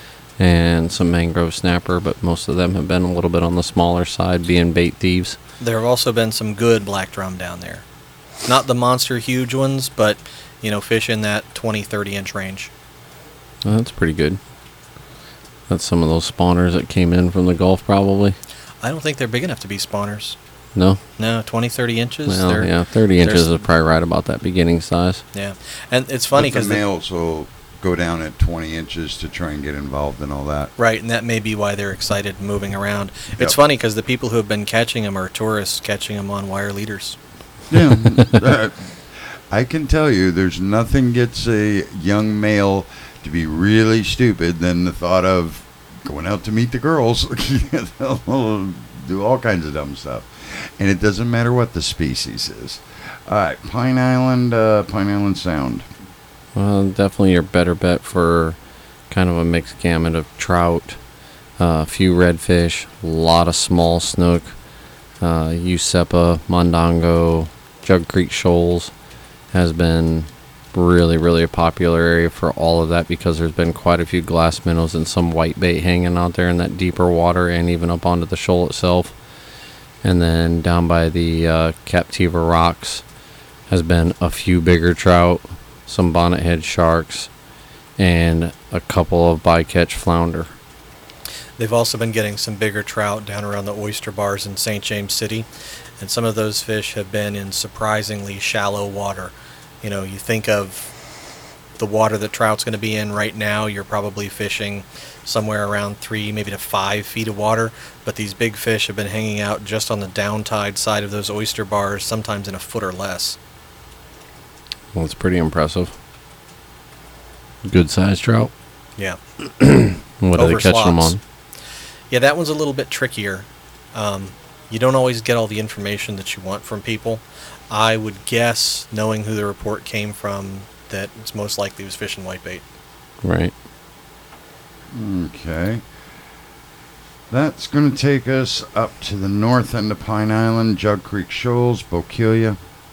and some mangrove snapper, but most of them have been a little bit on the smaller side, being bait thieves. There have also been some good black drum down there. Not the monster huge ones, but, you know, fish in that twenty, thirty inch range. Well, that's pretty good. That's some of those spawners that came in from the Gulf, probably. I don't think they're big enough to be spawners. No? No, twenty, thirty inches. Well, they're, yeah, thirty inches there's- is probably right about that beginning size. Yeah. And it's funny But because the males will go down at twenty inches to try and get involved in all that. right, and that may be why they're excited moving around. Yep. It's funny because the people who have been catching them are tourists catching them on wire leaders. Yeah. Uh, I can tell you there's nothing gets a young male to be really stupid than the thought of going out to meet the girls. They'll do all kinds of dumb stuff. And it doesn't matter what the species is. All right, Pine Island, uh, Pine Island Sound. Well, definitely your better bet for kind of a mixed gamut of trout, uh, a few redfish, a lot of small snook, uh, Usepa, Mondongo, Jug Creek Shoals has been really, really a popular area for all of that because there's been quite a few glass minnows and some white bait hanging out there in that deeper water and even up onto the shoal itself. And then down by the uh, Captiva Rocks has been a few bigger trout, some bonnethead sharks, and a couple of bycatch flounder. They've also been getting some bigger trout down around the oyster bars in Saint James City, and some of those fish have been in surprisingly shallow water. You know, you think of the water that trout's going to be in right now, you're probably fishing somewhere around three, maybe to five feet of water, but these big fish have been hanging out just on the downtide side of those oyster bars, sometimes in a foot or less. Well, it's pretty impressive. Good sized trout. Yeah. What are they Over catching them slots. on? Yeah, that one's a little bit trickier. Um, you don't always get all the information that you want from people. I would guess, knowing who the report came from, that it's most likely it was fishing whitebait. Right. Okay. That's going to take us up to the north end of Pine Island, Jug Creek Shoals, Bokeelia.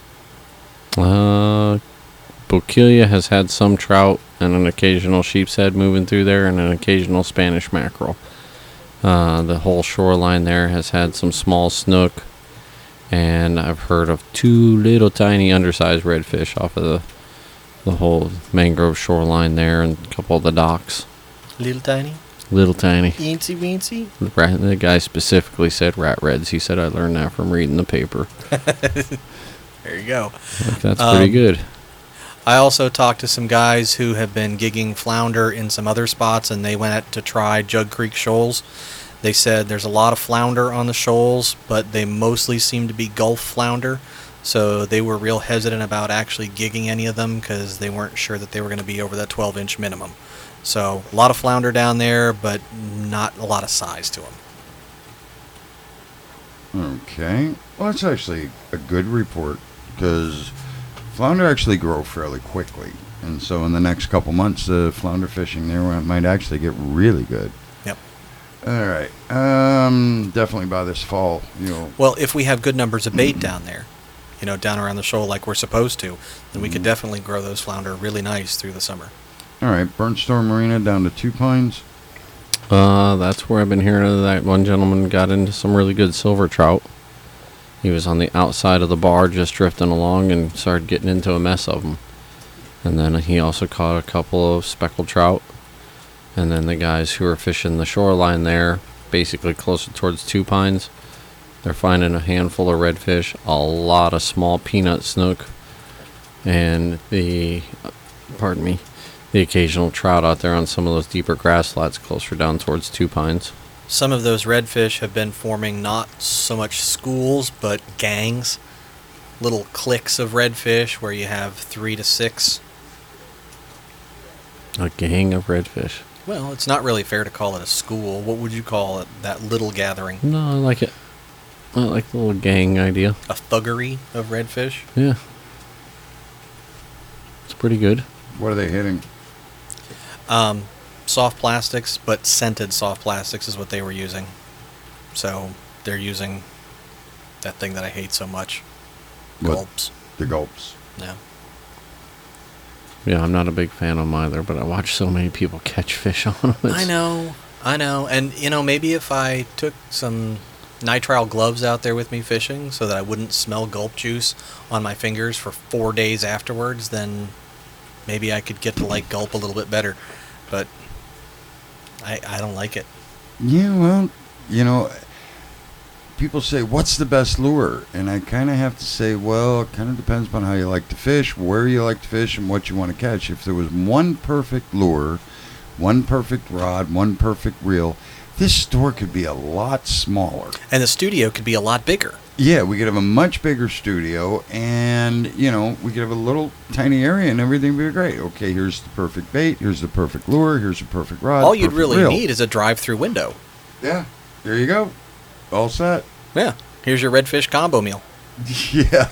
Uh, Bokeelia has had some trout and an occasional sheep's head moving through there and an occasional Spanish mackerel. Uh, the whole shoreline there has had some small snook, and I've heard of two little tiny undersized redfish off of the the whole mangrove shoreline there and a couple of the docks. Little tiny? Little tiny. Eensy weensy? The rat- the guy specifically said rat reds. He said I learned that from reading the paper. There you go. Like, that's Um, pretty good. I also talked to some guys who have been gigging flounder in some other spots, and they went out to try Jug Creek Shoals. They said there's a lot of flounder on the shoals, but they mostly seem to be Gulf flounder. So they were real hesitant about actually gigging any of them because they weren't sure that they were going to be over that twelve inch minimum. So a lot of flounder down there, but not a lot of size to them. Okay. Well, that's actually a good report because flounder actually grow fairly quickly. And so in the next couple months, the flounder fishing there might actually get really good. Yep. All right. Um, definitely by this fall, you know. Well, if we have good numbers of bait down there, you know, down around the shoal like we're supposed to, then we could definitely grow those flounder really nice through the summer. All right. Burnt Storm Marina down to Two Pines. Uh, that's where I've been hearing that one gentleman got into some really good silver trout. He was on the outside of the bar just drifting along and started getting into a mess of them. And then he also caught a couple of speckled trout. And then the guys who are fishing the shoreline there, basically closer towards Two Pines, they're finding a handful of redfish, a lot of small peanut snook, and the, pardon me, the occasional trout out there on some of those deeper grass flats closer down towards Two Pines. Some of those redfish have been forming not so much schools, but gangs. Little cliques of redfish where you have three to six. A gang of redfish. Well, it's not really fair to call it a school. What would you call it? That little gathering? No, I like it. I like the little gang idea. A thuggery of redfish? Yeah. It's pretty good. What are they hitting? Um, soft plastics, but scented soft plastics is what they were using. So they're using that thing that I hate so much. What? Gulps. The gulps. Yeah. Yeah, I'm not a big fan of them either, but I watch so many people catch fish on them. I know. I know. And, you know, maybe if I took some nitrile gloves out there with me fishing so that I wouldn't smell gulp juice on my fingers for four days afterwards, then maybe I could get to like gulp a little bit better. But I, I don't like it. Yeah, well, you know, people say, what's the best lure? And I kind of have to say, well, it kind of depends on how you like to fish, where you like to fish, and what you want to catch. If there was one perfect lure, one perfect rod, one perfect reel, this store could be a lot smaller. And the studio could be a lot bigger. Yeah, we could have a much bigger studio, and, you know, we could have a little tiny area, and everything would be great. Okay, here's the perfect bait, here's the perfect lure, here's the perfect rod. All you'd perfect really reel. need is a drive-through window. Yeah, there you go. All set. Yeah. Here's your redfish combo meal. Yeah.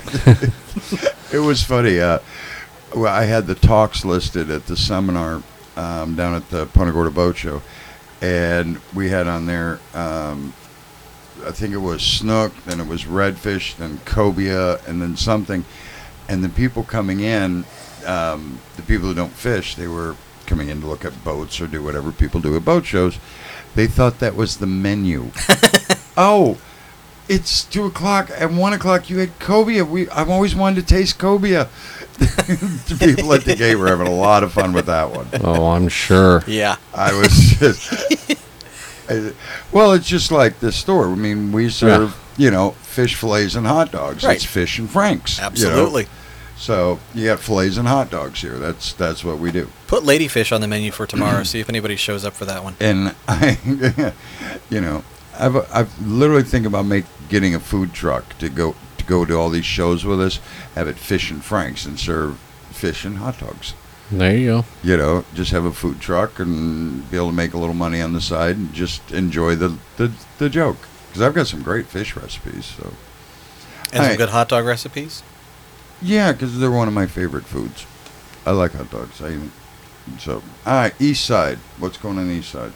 It was funny. Uh, well, I had the talks listed at the seminar um, down at the Punta Gorda Boat Show, and we had on there, um, I think it was snook, then it was redfish, then cobia, and then something. And the people coming in, um, the people who don't fish, they were coming in to look at boats or do whatever people do at boat shows. They thought that was the menu. Oh, it's two o'clock. At one o'clock, you had cobia. We I've always wanted to taste cobia. The people at the gate were having a lot of fun with that one. Oh, I'm sure. Yeah. I was just, I- well, it's just like this store. I mean, we serve, you know, fish fillets and hot dogs. Right. It's Fish and Frank's. you know. Absolutely. So you got fillets and hot dogs here. That's that's what we do. Put ladyfish on the menu for tomorrow. See if anybody shows up for that one. And I, you know, I've I've literally think about make getting a food truck to go to go to all these shows with us, have it Fish and Frank's and serve fish and hot dogs. There you go. You know, just have a food truck and be able to make a little money on the side and just enjoy the the, the joke. Because I've got some great fish recipes. So And All some right. good hot dog recipes. yeah, because they're one of my favorite foods. I like hot dogs. I even, so all right, East Side. What's going on the East Side?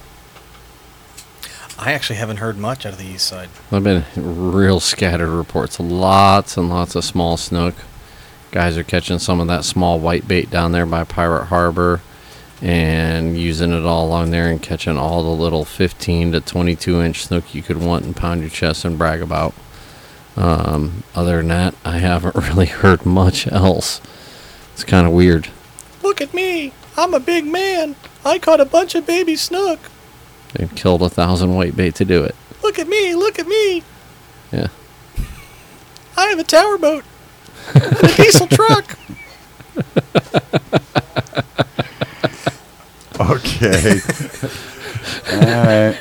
I actually haven't heard much out of the east side. I've been real scattered reports. Lots and lots of small snook. Guys are catching some of that small white bait down there by Pirate Harbor and using it all along there and catching all the little fifteen to twenty-two inch snook you could want and pound your chest and brag about. Um, other than that, I haven't really heard much else. It's kind of weird. Look at me. I'm a big man. I caught a bunch of baby snook. They killed a thousand white bait to do it. Look at me. Look at me. Yeah. I have a tower boat. And a diesel truck. Okay. All right.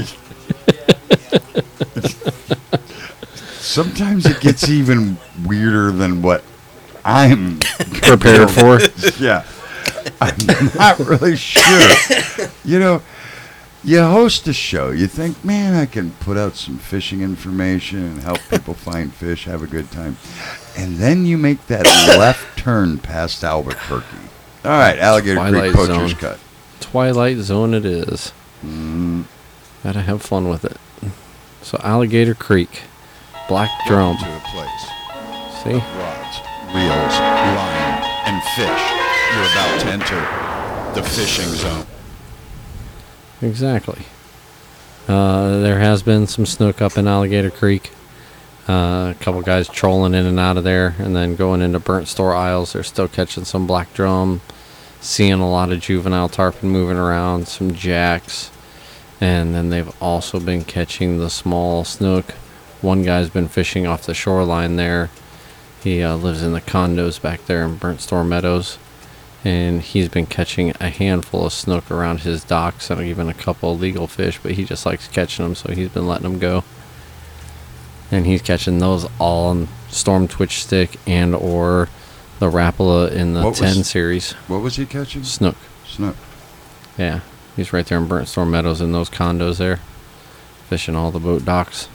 Sometimes it gets even weirder than what I'm Prepared for. Yeah. I'm not really sure. You know, you host a show. You think, man, I can put out some fishing information and help people find fish, have a good time. And then you make that left turn past Albuquerque. All right, Alligator Twilight Creek Poacher's Zone. Cut. Twilight Zone it is. Mm, Gotta have fun with it. So Alligator Creek, Black Drum. to a place. See? Rods, reels, line, and fish. You're about to enter the fishing zone. Exactly. Uh, there has been some snook up in Alligator Creek. Uh, a couple guys trolling in and out of there, and then going into Burnt Store Isles. They're still catching some black drum, seeing a lot of juvenile tarpon moving around, some jacks, and then they've also been catching the small snook. One guy's been fishing off the shoreline there. He uh, lives in the condos back there in Burnt Store Meadows, and he's been catching a handful of snook around his docks and even a couple of legal fish, but he just likes catching them, so he's been letting them go. And he's catching those all on Storm Twitch Stick and or the Rapala in the What ten was- series. What was he catching? Snook. Snook. Yeah. He's right there in Burnt Store Meadows in those condos there. Fishing all the boat docks.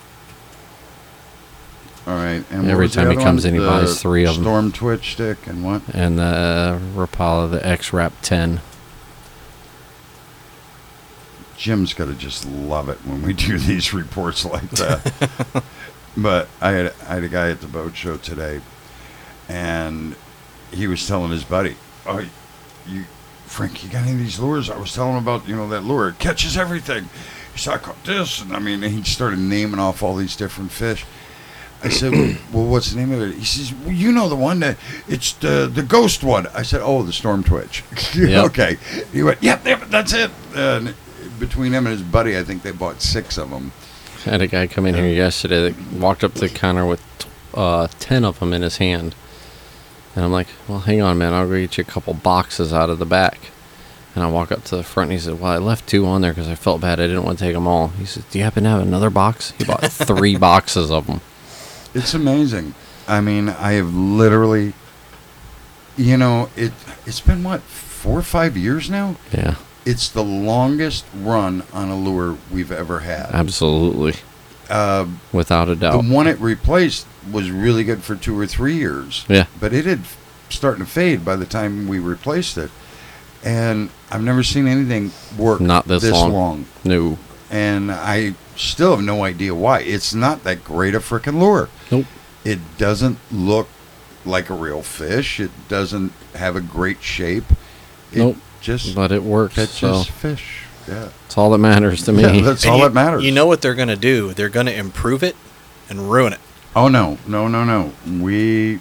All right. And what Every was the time he other comes one? in, he The buys three of 'em. Storm Twitch Stick and what? And the Rapala, the X-Rap ten. Jim's got to just love it when we do these reports like that. But I had, I had a guy at the boat show today, and he was telling his buddy, "Oh, you, Frank, you got any of these lures?" I was telling him about, you know, that lure. It catches everything. He said, "I caught this," and I mean, he started naming off all these different fish. I said, "Well, what's the name of it?" He says, "Well, you know the one that it's the the ghost one." I said, "Oh, the storm twitch." Yep. Okay. He went, "Yep, yep, that's it." And between him and his buddy, I think they bought six of them. I had a guy come in here yesterday that walked up to the counter with uh, ten of them in his hand. And I'm like, "Well, hang on, man. I'll go get you a couple boxes out of the back." And I walk up to the front, and he said, "Well, I left two on there because I felt bad. I didn't want to take them all." He said, "Do you happen to have another box?" He bought three boxes of them. It's amazing. I mean, I have literally, you know, it, it's been, what, four or five years now? Yeah, It's the longest run on a lure we've ever had. absolutely. Uh, Without a the doubt. one it replaced was really good for two or three years. Yeah. But it had starting to fade by the time we replaced it. And I've never seen anything work Not this long. long. No. And I still have no idea why. It's not that great a freaking lure. Nope. It doesn't look like a real fish. It doesn't have a great shape. It Nope. just But it works, catches so fish. Yeah. that's all that matters to me. Yeah, that's And all you, that matters. You know what they're going to do? They're going to improve it and ruin it. Oh no, no, no, no. We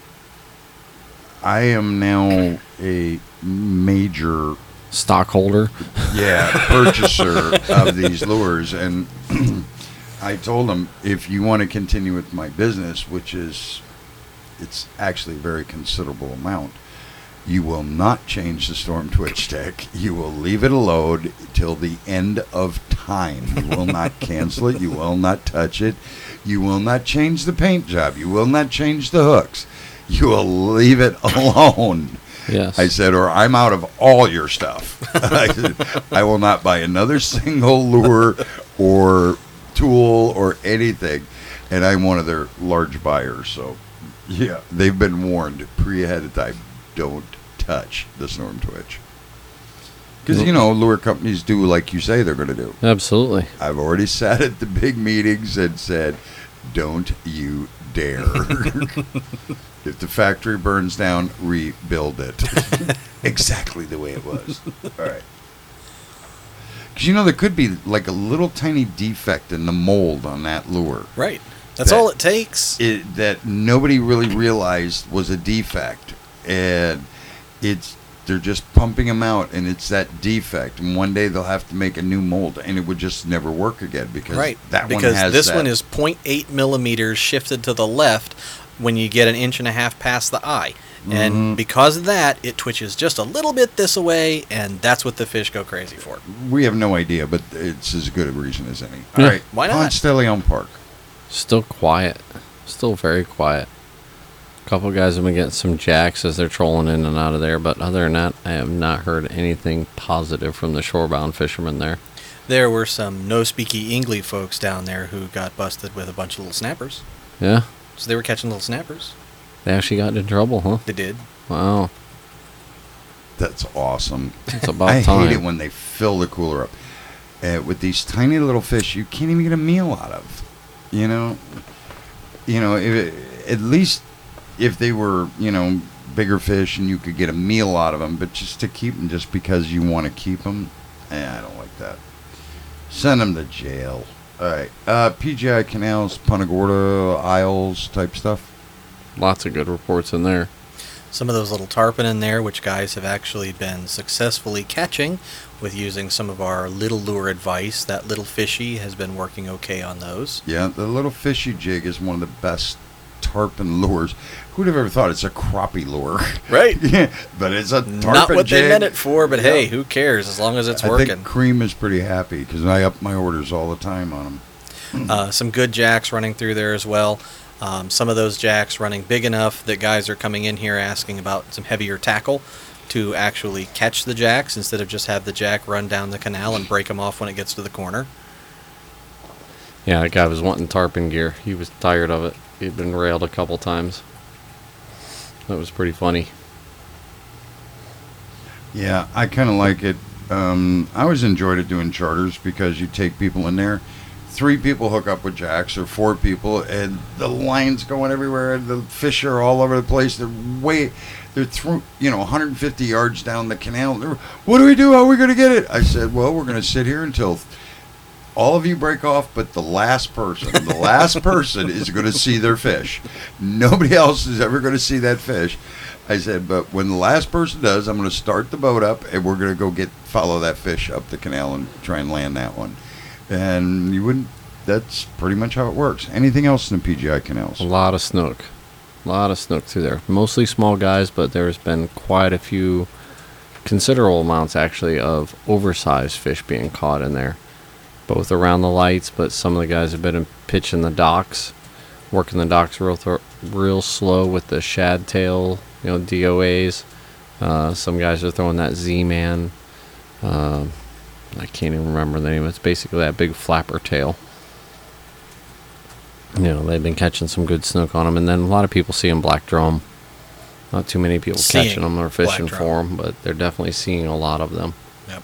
I am now a major Stockholder. yeah, purchaser of these lures, and I told them, if you want to continue with my business, which is it's actually a very considerable amount, you will not change the Storm Twitch stick. You will leave it alone till the end of time. You will not cancel it. You will not touch it. You will not change the paint job. You will not change the hooks. You will leave it alone. Yes. I said, or I'm out of all your stuff. I said, I will not buy another single lure or tool or anything. And I'm one of their large buyers. So, yeah, they've been warned pre ahead of time. Don't touch the Storm Twitch. Because, you know, lure companies do like you say they're going to do. Absolutely. I've already sat at the big meetings and said, don't you dare. If the factory burns down, rebuild it. Exactly the way it was. All right. Because, you know, there could be like a little tiny defect in the mold on that lure. Right. That's That- all it takes. It, that nobody really realized was a defect. And it's they're just pumping them out, and it's that defect. And one day they'll have to make a new mold, and it would just never work again because Right. that because one has this that. one is zero point eight millimeters shifted to the left when you get an inch and a half past the eye. And Mhm. because of that, it twitches just a little bit this away, and that's what the fish go crazy for. We have no idea, but it's as good a reason as any. All Yeah. right, Why not? Ponce de Leon Park. Still quiet. Still very quiet. A couple guys have been getting some jacks as they're trolling in and out of there, but other than that, I have not heard anything positive from the shorebound fishermen there. There were some no-speaky English folks down there who got busted with a bunch of little snappers. Yeah, So they were catching little snappers. they actually got in trouble, huh? They did. Wow, That's awesome. it's about I time. hate it when they fill the cooler up uh, with these tiny little fish you can't even get a meal out of. You know, you know, if it, at least if they were, you know, bigger fish and you could get a meal out of them, but just to keep them just because you want to keep them, eh, I don't like that. Send them to jail. All right, uh, P G I Canals, Punta Gorda, Isles type stuff. Lots of good reports in there. Some of those little tarpon in there, which guys have actually been successfully catching with using some of our little lure advice. That little fishy has been working okay on those. Yeah, the little fishy jig is one of the best tarpon lures. Who'd have ever thought it's a crappie lure? Right. Yeah, but it's a tarpon Not what jig. they meant it for, but Yeah. hey, who cares as long as it's I working. think Cream is pretty happy because I up my orders all the time on them. Uh, some good jacks running through there as well. Um, some of those jacks running big enough that guys are coming in here asking about some heavier tackle to actually catch the jacks instead of just have the jack run down the canal and break them off when it gets to the corner. Yeah, that guy was wanting tarpon gear. He was tired of it. He'd been railed a couple times. That was pretty funny. Yeah, I kind of like it Um, I always enjoyed it doing charters because you take people in there. Three people hook up with jacks, or four people, and the line's going everywhere. The fish are all over the place. They're way, they're through, you know, one hundred fifty yards down the canal. They're, what do we do? How are we going to get it? I said, well, we're going to sit here until all of you break off, but the last person, the last person is going to see their fish. Nobody else is ever going to see that fish. I said, but when the last person does, I'm going to start the boat up, and we're going to go get follow that fish up the canal and try and land that one. And you wouldn't. That's pretty much how it works. Anything else in the P G I canals? A lot of snook. A lot of snook through there. Mostly small guys, but there's been quite a few, considerable amounts actually, of oversized fish being caught in there. Both around the lights, but some of the guys have been pitching the docks, working the docks real th- real slow with the shad tail, you know, D O As. Uh, some guys are throwing that Z-Man. Uh, I can't even remember the name. It's basically that big flapper tail. You know, they've been catching some good snook on them, and then a lot of people see them black drum. Not too many people Seeing catching them or fishing black for drum. them, but they're definitely seeing a lot of them. Yep.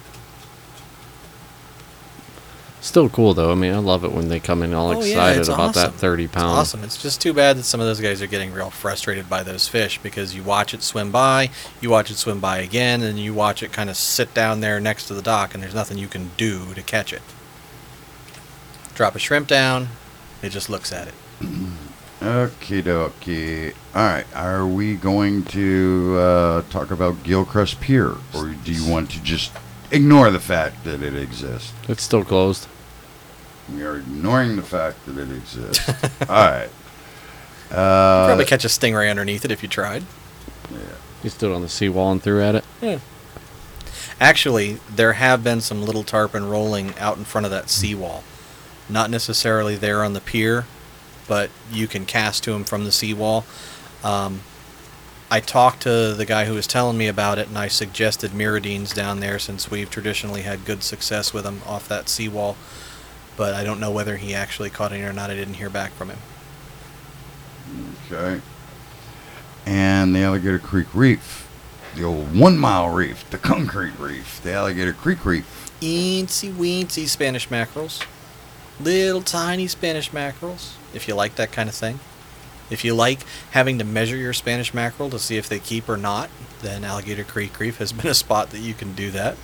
Still cool though. I mean, I love it when they come in all Oh, yeah, excited it's about awesome. that thirty It's pound. awesome. It's just too bad that some of those guys are getting real frustrated by those fish because you watch it swim by, you watch it swim by again, and you watch it kind of sit down there next to the dock, and there's nothing you can do to catch it. Drop a shrimp down, it just looks at it. Okie dokie. All right. Are we going to uh, talk about Gilcrest Pier, or do you want to just ignore the fact that it exists? It's still closed. We are ignoring the fact that it exists. All right. Uh, Probably catch a stingray underneath it if you tried. yeah. You stood on the seawall and threw at it. Yeah. Actually, there have been some little tarpon rolling out in front of that seawall. Not necessarily there on the pier, but you can cast to them from the seawall. Um, I talked to the guy who was telling me about it, and I suggested Miradines down there since we've traditionally had good success with them off that seawall. But I don't know whether he actually caught any or not. I didn't hear back from him. Okay. And the Alligator Creek Reef, the old one mile reef, the concrete reef, the Alligator Creek Reef. Eensy weensy Spanish mackerels. Little tiny Spanish mackerels, if you like that kind of thing. If you like having to measure your Spanish mackerel to see if they keep or not, then Alligator Creek Reef has been a spot that you can do that.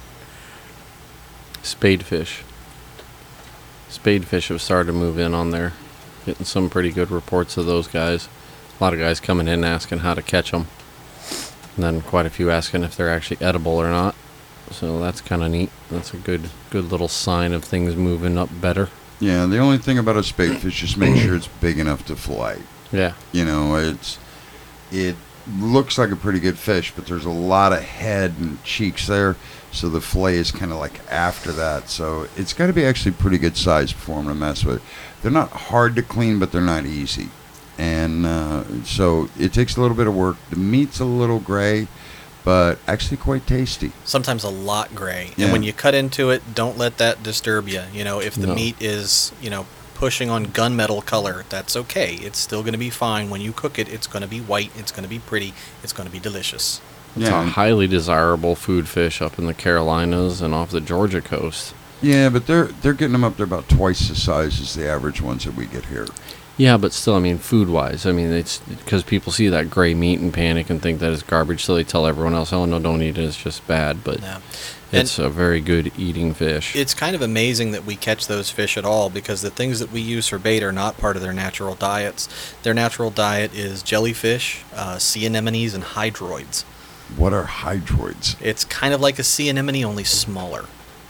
Spadefish. Spadefish have started to move in on there. Getting some pretty good reports of those guys. A lot of guys coming in asking how to catch them. And then quite a few asking if they're actually edible or not. So that's kind of neat. That's a good good little sign of things moving up better. Yeah, the only thing about a spadefish, just make sure it's big enough to fillet. Yeah. You know, it's it looks like a pretty good fish, but there's a lot of head and cheeks there, so the fillet is kind of like after that. So it's got to be actually pretty good size for them to mess with. They're not hard to clean, but they're not easy, and uh, so it takes a little bit of work. The meat's a little gray, but actually quite tasty. Sometimes a lot gray. Yeah. And when you cut into it, don't let that disturb you. You know, if the No. meat is, you know, pushing on gunmetal color, that's okay. It's still going to be fine. When you cook it, it's going to be white, it's going to be pretty, it's going to be delicious. It's Yeah, a highly desirable food fish up in the Carolinas and off the Georgia coast. yeah, but they're they're getting them up there about twice the size as the average ones that we get here. Yeah, but still, I mean, food-wise, I mean, it's because people see that gray meat and panic and think that it's garbage, so they tell everyone else, oh, no, don't eat it, it's just bad. But Yeah. it's a very good eating fish. It's kind of amazing that we catch those fish at all because the things that we use for bait are not part of their natural diets. Their natural diet is jellyfish, uh, sea anemones, and hydroids. What are hydroids? It's kind of like a sea anemone, only smaller.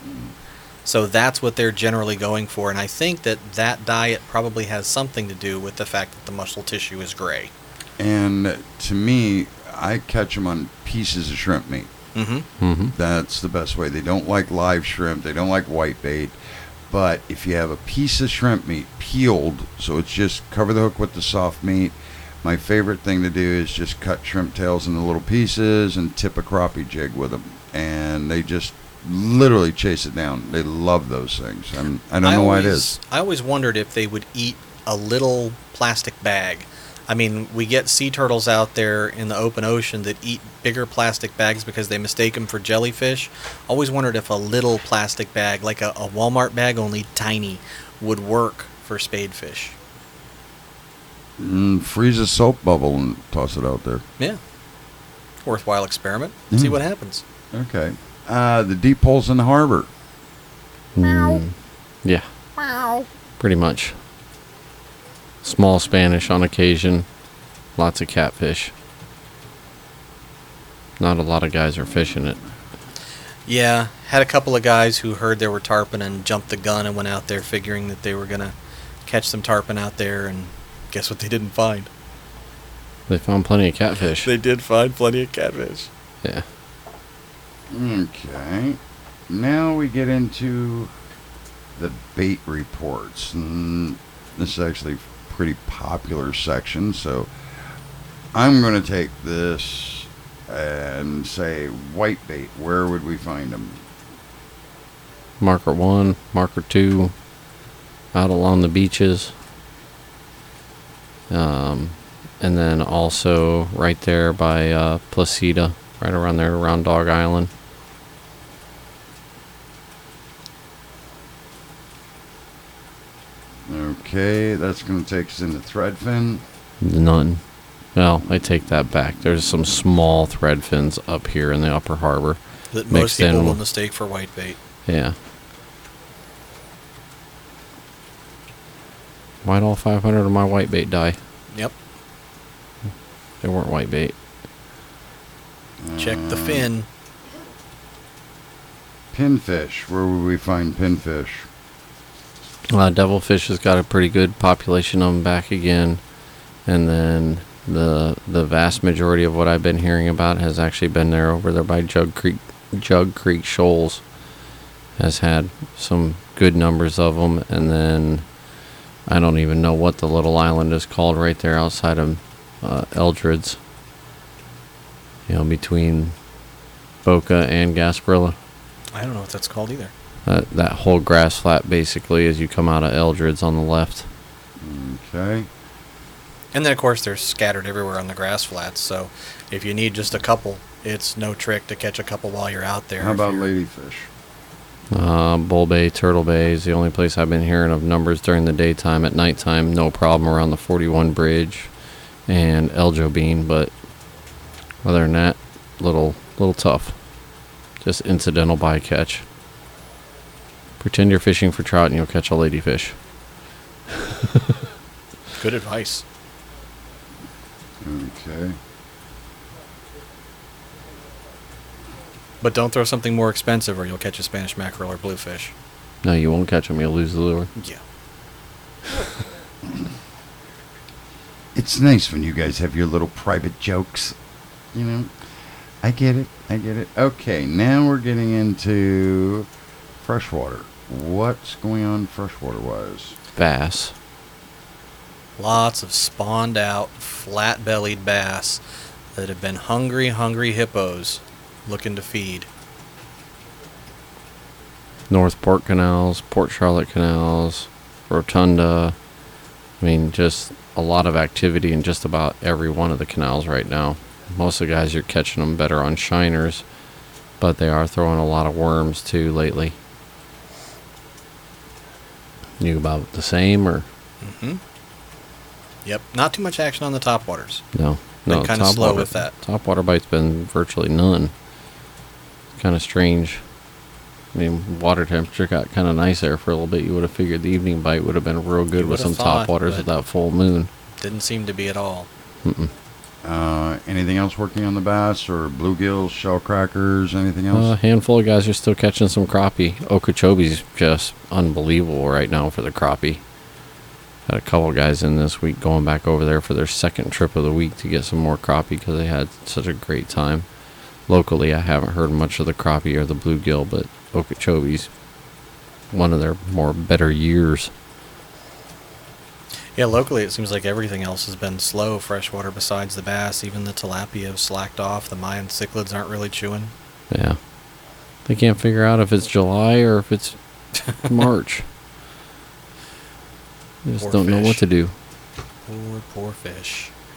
So that's what they're generally going for, and I think that that diet probably has something to do with the fact that the muscle tissue is gray. And to me, I catch them on pieces of shrimp meat. Mm-hmm. Mm-hmm. That's the best way. They don't like live shrimp. They don't like white bait. But if you have a piece of shrimp meat peeled, so it's just cover the hook with the soft meat. My favorite thing to do is just cut shrimp tails into little pieces and tip a crappie jig with them. And they just literally chase it down. They love those things. And I don't know why it is. I always wondered if they would eat a little plastic bag I mean, we get sea turtles out there in the open ocean that eat bigger plastic bags because they mistake them for jellyfish. Always wondered if a little plastic bag, like a, a Walmart bag, only tiny, would work for spadefish. Mm, freeze a soap bubble and toss it out there. Yeah. Worthwhile experiment. Mm. See what happens. Okay. Uh, the deep holes in the harbor. Mm, yeah. Pretty much. Small Spanish on occasion. Lots of catfish. Not a lot of guys are fishing it. Yeah, had a couple of guys who heard there were tarpon and jumped the gun and went out there figuring that they were going to catch some tarpon out there, and guess what they didn't find? They found plenty of catfish. They did find plenty of catfish. Yeah. Okay. Now we get into the bait reports. Mm, this is actually a pretty popular section, so I'm going to take this and say white bait. Where would we find them? Marker one, marker two, out along the beaches. Um, and then also right there by uh, Placida, right around there, around Dog Island. Okay, that's going to take us into threadfin. None. Well, I take that back. There's some small thread fins up here in the upper harbor. That most Mixed people in will with- mistake for whitebait. Yeah. Why'd all five hundred of my whitebait die? Yep. They weren't whitebait. Check the fin. Pinfish. Where would we find pinfish? Uh, Devilfish has got a pretty good population of them back again. And then the the vast majority of what I've been hearing about has actually been there over there by Jug Creek. Jug Creek Shoals has had some good numbers of them. And then I don't even know what the little island is called right there outside of uh, Eldred's. You know, between Boca and Gasparilla. I don't know what that's called either. That, that whole grass flat basically as you come out of Eldred's on the left. Okay. And then, of course, they're scattered everywhere on the grass flats. So if you need just a couple, it's no trick to catch a couple while you're out there. How if about you're- ladyfish? Uh, Bull Bay, Turtle Bay is the only place I've been hearing of numbers during the daytime. At nighttime, no problem around the forty-one bridge and Eljo Bean, but other than that, little little tough. Just incidental bycatch. Pretend you're fishing for trout and you'll catch a ladyfish. Good advice. Okay. But don't throw something more expensive or you'll catch a Spanish mackerel or bluefish. No, you won't catch them. You'll lose the lure. Yeah. It's nice when you guys have your little private jokes. You know, I get it. I get it. Okay, now we're getting into freshwater. What's going on freshwater-wise? Bass. Lots of spawned out, flat-bellied bass that have been hungry, hungry hippos looking to feed. North Port Canals, Port Charlotte Canals, Rotunda. I mean, just a lot of activity in just about every one of the canals right now. Most of the guys are catching them better on shiners, but they are throwing a lot of worms too lately. You about the same or Mm-hmm. Yep. Not too much action on the topwaters. no? Been No, kinda top slow water- with that. Topwater bite's been virtually none. Kind of strange. I mean, water temperature got kind of nice there for a little bit. You would have figured the evening bite would have been real good You with some would've thought, topwaters but- with that full moon. Didn't seem to be at all. Mm-mm. Uh, anything else working on the bass or bluegills, shell crackers, anything Uh, a else? handful of guys are still catching some crappie. Okeechobee's just unbelievable right now for the crappie. Had a couple guys in this week going back over there for their second trip of the week to get some more crappie because they had such a great time. Locally, I haven't heard much of the crappie or the bluegill, but Okeechobee's one of their more better years. Yeah, locally it seems like everything else has been slow freshwater besides the bass. Even the tilapia have slacked off. The Mayan cichlids aren't really chewing. Yeah. They can't figure out if it's July or if it's March. They just Poor don't know what fish. to do. Poor, poor fish.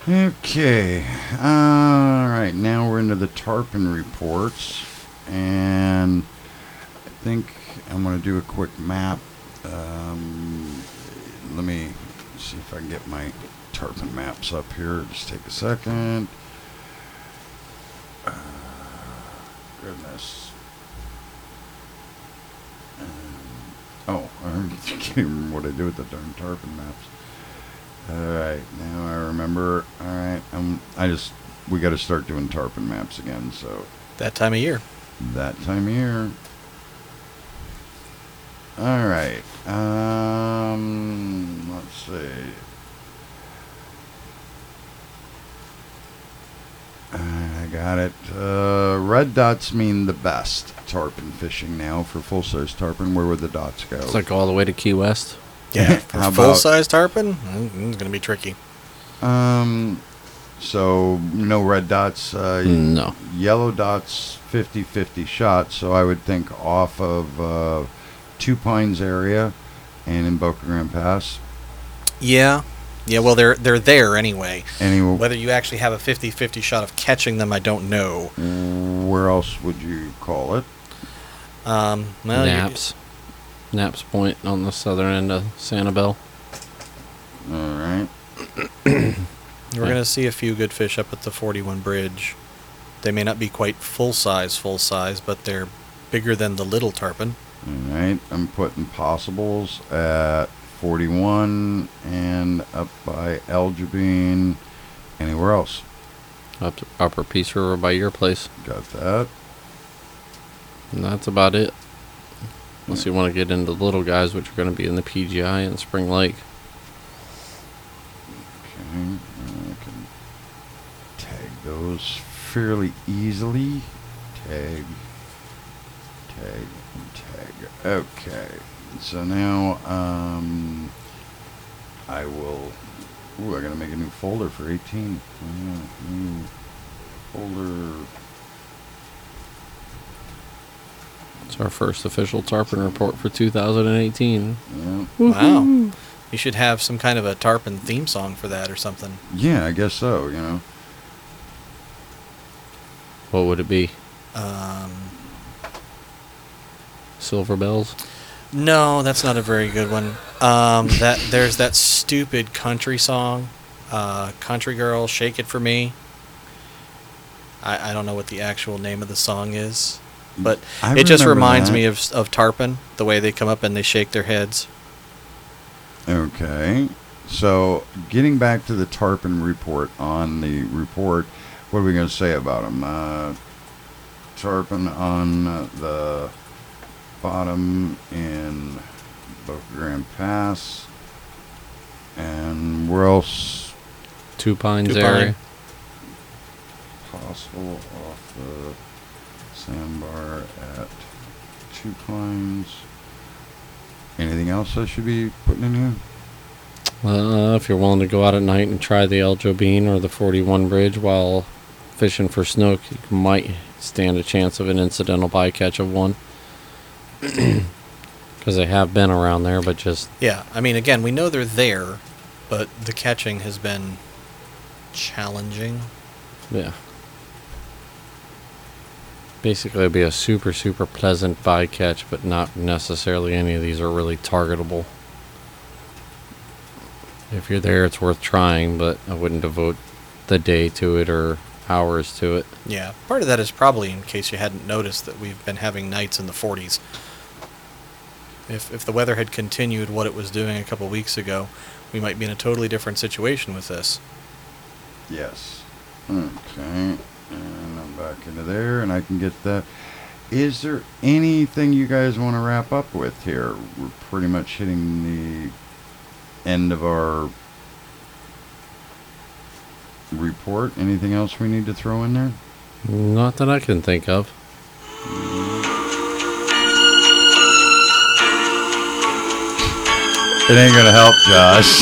Okay. All right. Now we're into the tarpon reports, and I think I'm going to do a quick map. Um, let me see if I can get my tarpon maps up here. Just take a second. Uh, goodness. Um, oh, I can't remember what I do with the darn tarpon maps. All right, now I remember. All right, um, I just we got to start doing tarpon maps again. So That time of year. that time of year. All right. Um, let's see. I got it. Uh, red dots mean the best tarpon fishing now for full size tarpon. Where would the dots go? It's like all the way to Key West. Yeah, for How about- full-size tarpon, mm, it's going to be tricky. Um, so no red dots. Uh, No. Yellow dots, fifty-fifty shot. So I would think off of uh, Two Pines area and in Boca Grande Pass. Yeah. Yeah, well, they're they're there anyway. Anyway, Whether you actually have a fifty-fifty shot of catching them, I don't know. where else would you call it? Um, well, you- Naps. Naps Point on the southern end of Sanibel. All right. We're going to see a few good fish up at the forty-one bridge. They may not be quite full-size, full-size, but they're bigger than the little tarpon. All right. I'm putting possibles at forty-one and up by Eljabine. Anywhere else? Up to Upper Peace River by your place. Got that. And that's about it. Unless you want to get into the little guys, which are going to be in the P G I and Spring Lake. Okay. I can tag those fairly easily. Tag. Tag. And tag. Okay. So now, um, I will. Ooh, I gotta make a new folder for eighteen. Uh, new folder. It's our first official tarpon report for two thousand eighteen. Yeah. Wow. You should have some kind of a tarpon theme song for that or something. Yeah, I guess so. You know. What would it be? Um, Silver Bells? no, that's not a very good one. Um, that there's that stupid country song, uh, "Country Girl, Shake It for Me." I, I don't know what the actual name of the song is, but I it just remember reminds that. me of of tarpon, the way they come up and they shake their heads. Okay. So, getting back to the tarpon report, on the report, what are we going to say about them? Uh, tarpon on uh, the bottom in Boca Grande Pass. And where else Two Pines Two area. Pine. possible off the sandbar at Two Pines? Anything else I should be putting in here? Uh, if you're willing to go out at night and try the El Jobin or the forty-one bridge while fishing for snook, you might stand a chance of an incidental bycatch of one. Because they have been around there, but just Yeah, I mean, again, we know they're there, but the catching has been challenging. yeah. Basically, it'd be a super, super pleasant bycatch, but not necessarily any of these are really targetable. If you're there, it's worth trying, but I wouldn't devote the day to it or hours to it. Yeah, part of that is probably, in case you hadn't noticed, that we've been having nights in the forties. If if the weather had continued what it was doing a couple weeks ago, we might be in a totally different situation with this. Yes. Okay. And I'm back into there, and I can get that. Is there anything you guys want to wrap up with here? We're pretty much hitting the end of our report. Anything else we need to throw in there? Not that I can think of. It ain't gonna help, Josh.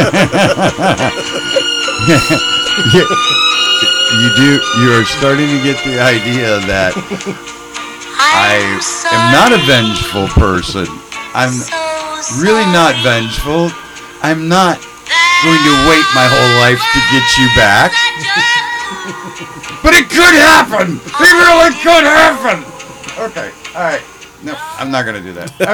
you, you do. You are starting to get the idea that I am not a vengeful person. I'm really not vengeful. I'm not going to wait my whole life to get you back. But it could happen. It really could happen. Okay. All right. No, I'm not going to do that.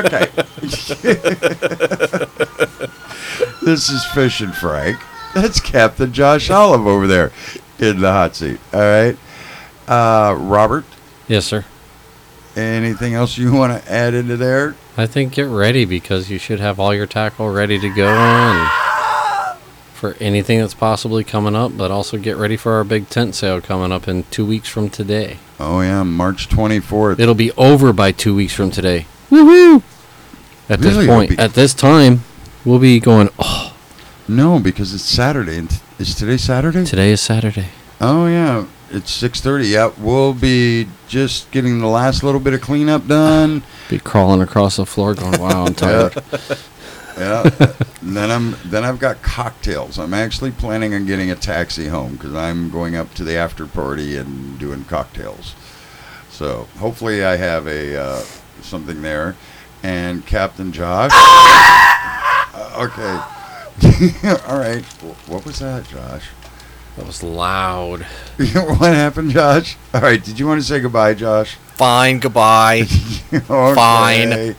Okay. This is Fishing Frank. That's Captain Josh Olive over there in the hot seat. All right. Uh, Robert, Yes, sir. anything else you want to add into there? I think get ready because you should have all your tackle ready to go and for anything that's possibly coming up, but also get ready for our big tent sale coming up in two weeks from today. Oh, yeah, March twenty-fourth. It'll be over by two weeks from today. Woohoo! At Really? this It'll point, be- at this time, we'll be going, oh, No, because it's Saturday. And t- is today Saturday? today is Saturday. Oh, yeah. It's six thirty. Yeah, we'll be just getting the last little bit of cleanup done. Be crawling across the floor going, wow, I'm tired. Yeah. And then I'm then I've got cocktails. I'm actually planning on getting a taxi home because I'm going up to the after party and doing cocktails. So hopefully I have a uh, something there. And Captain Josh. Uh, okay. All right. Wh- What was that, Josh? That was loud. What happened, Josh? All right. Did you want to say goodbye, Josh? Fine, goodbye. Okay. Fine.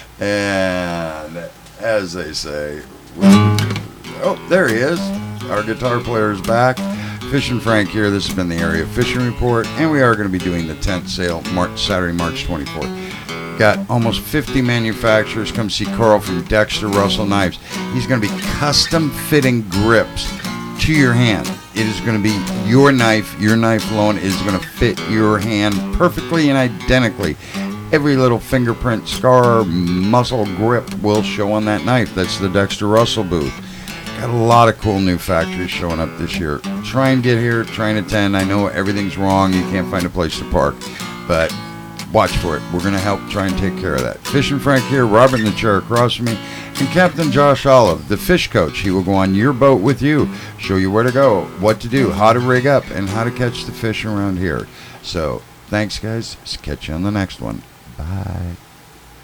And as they say, well, oh, there he is. Our guitar player is back. Fishing Frank here. This has been the Area Fishing Report, and we are going to be doing the tent sale March, Saturday, March twenty-fourth. Got almost fifty manufacturers. Come see Carl from Dexter Russell Knives. He's going to be custom fitting grips to your hand. It is going to be your knife. Your knife alone is going to fit your hand perfectly and identically. Every little fingerprint, scar, muscle grip will show on that knife. That's the Dexter Russell booth. Got a lot of cool new factories showing up this year. Try and get here, try and attend. I know everything's wrong. You can't find a place to park, but watch for it. We're going to help try and take care of that. Fishing Frank here, Robert in the chair across from me, and Captain Josh Olive, the fish coach. He will go on your boat with you, show you where to go, what to do, how to rig up, and how to catch the fish around here. So, thanks, guys. Catch you on the next one. Bye.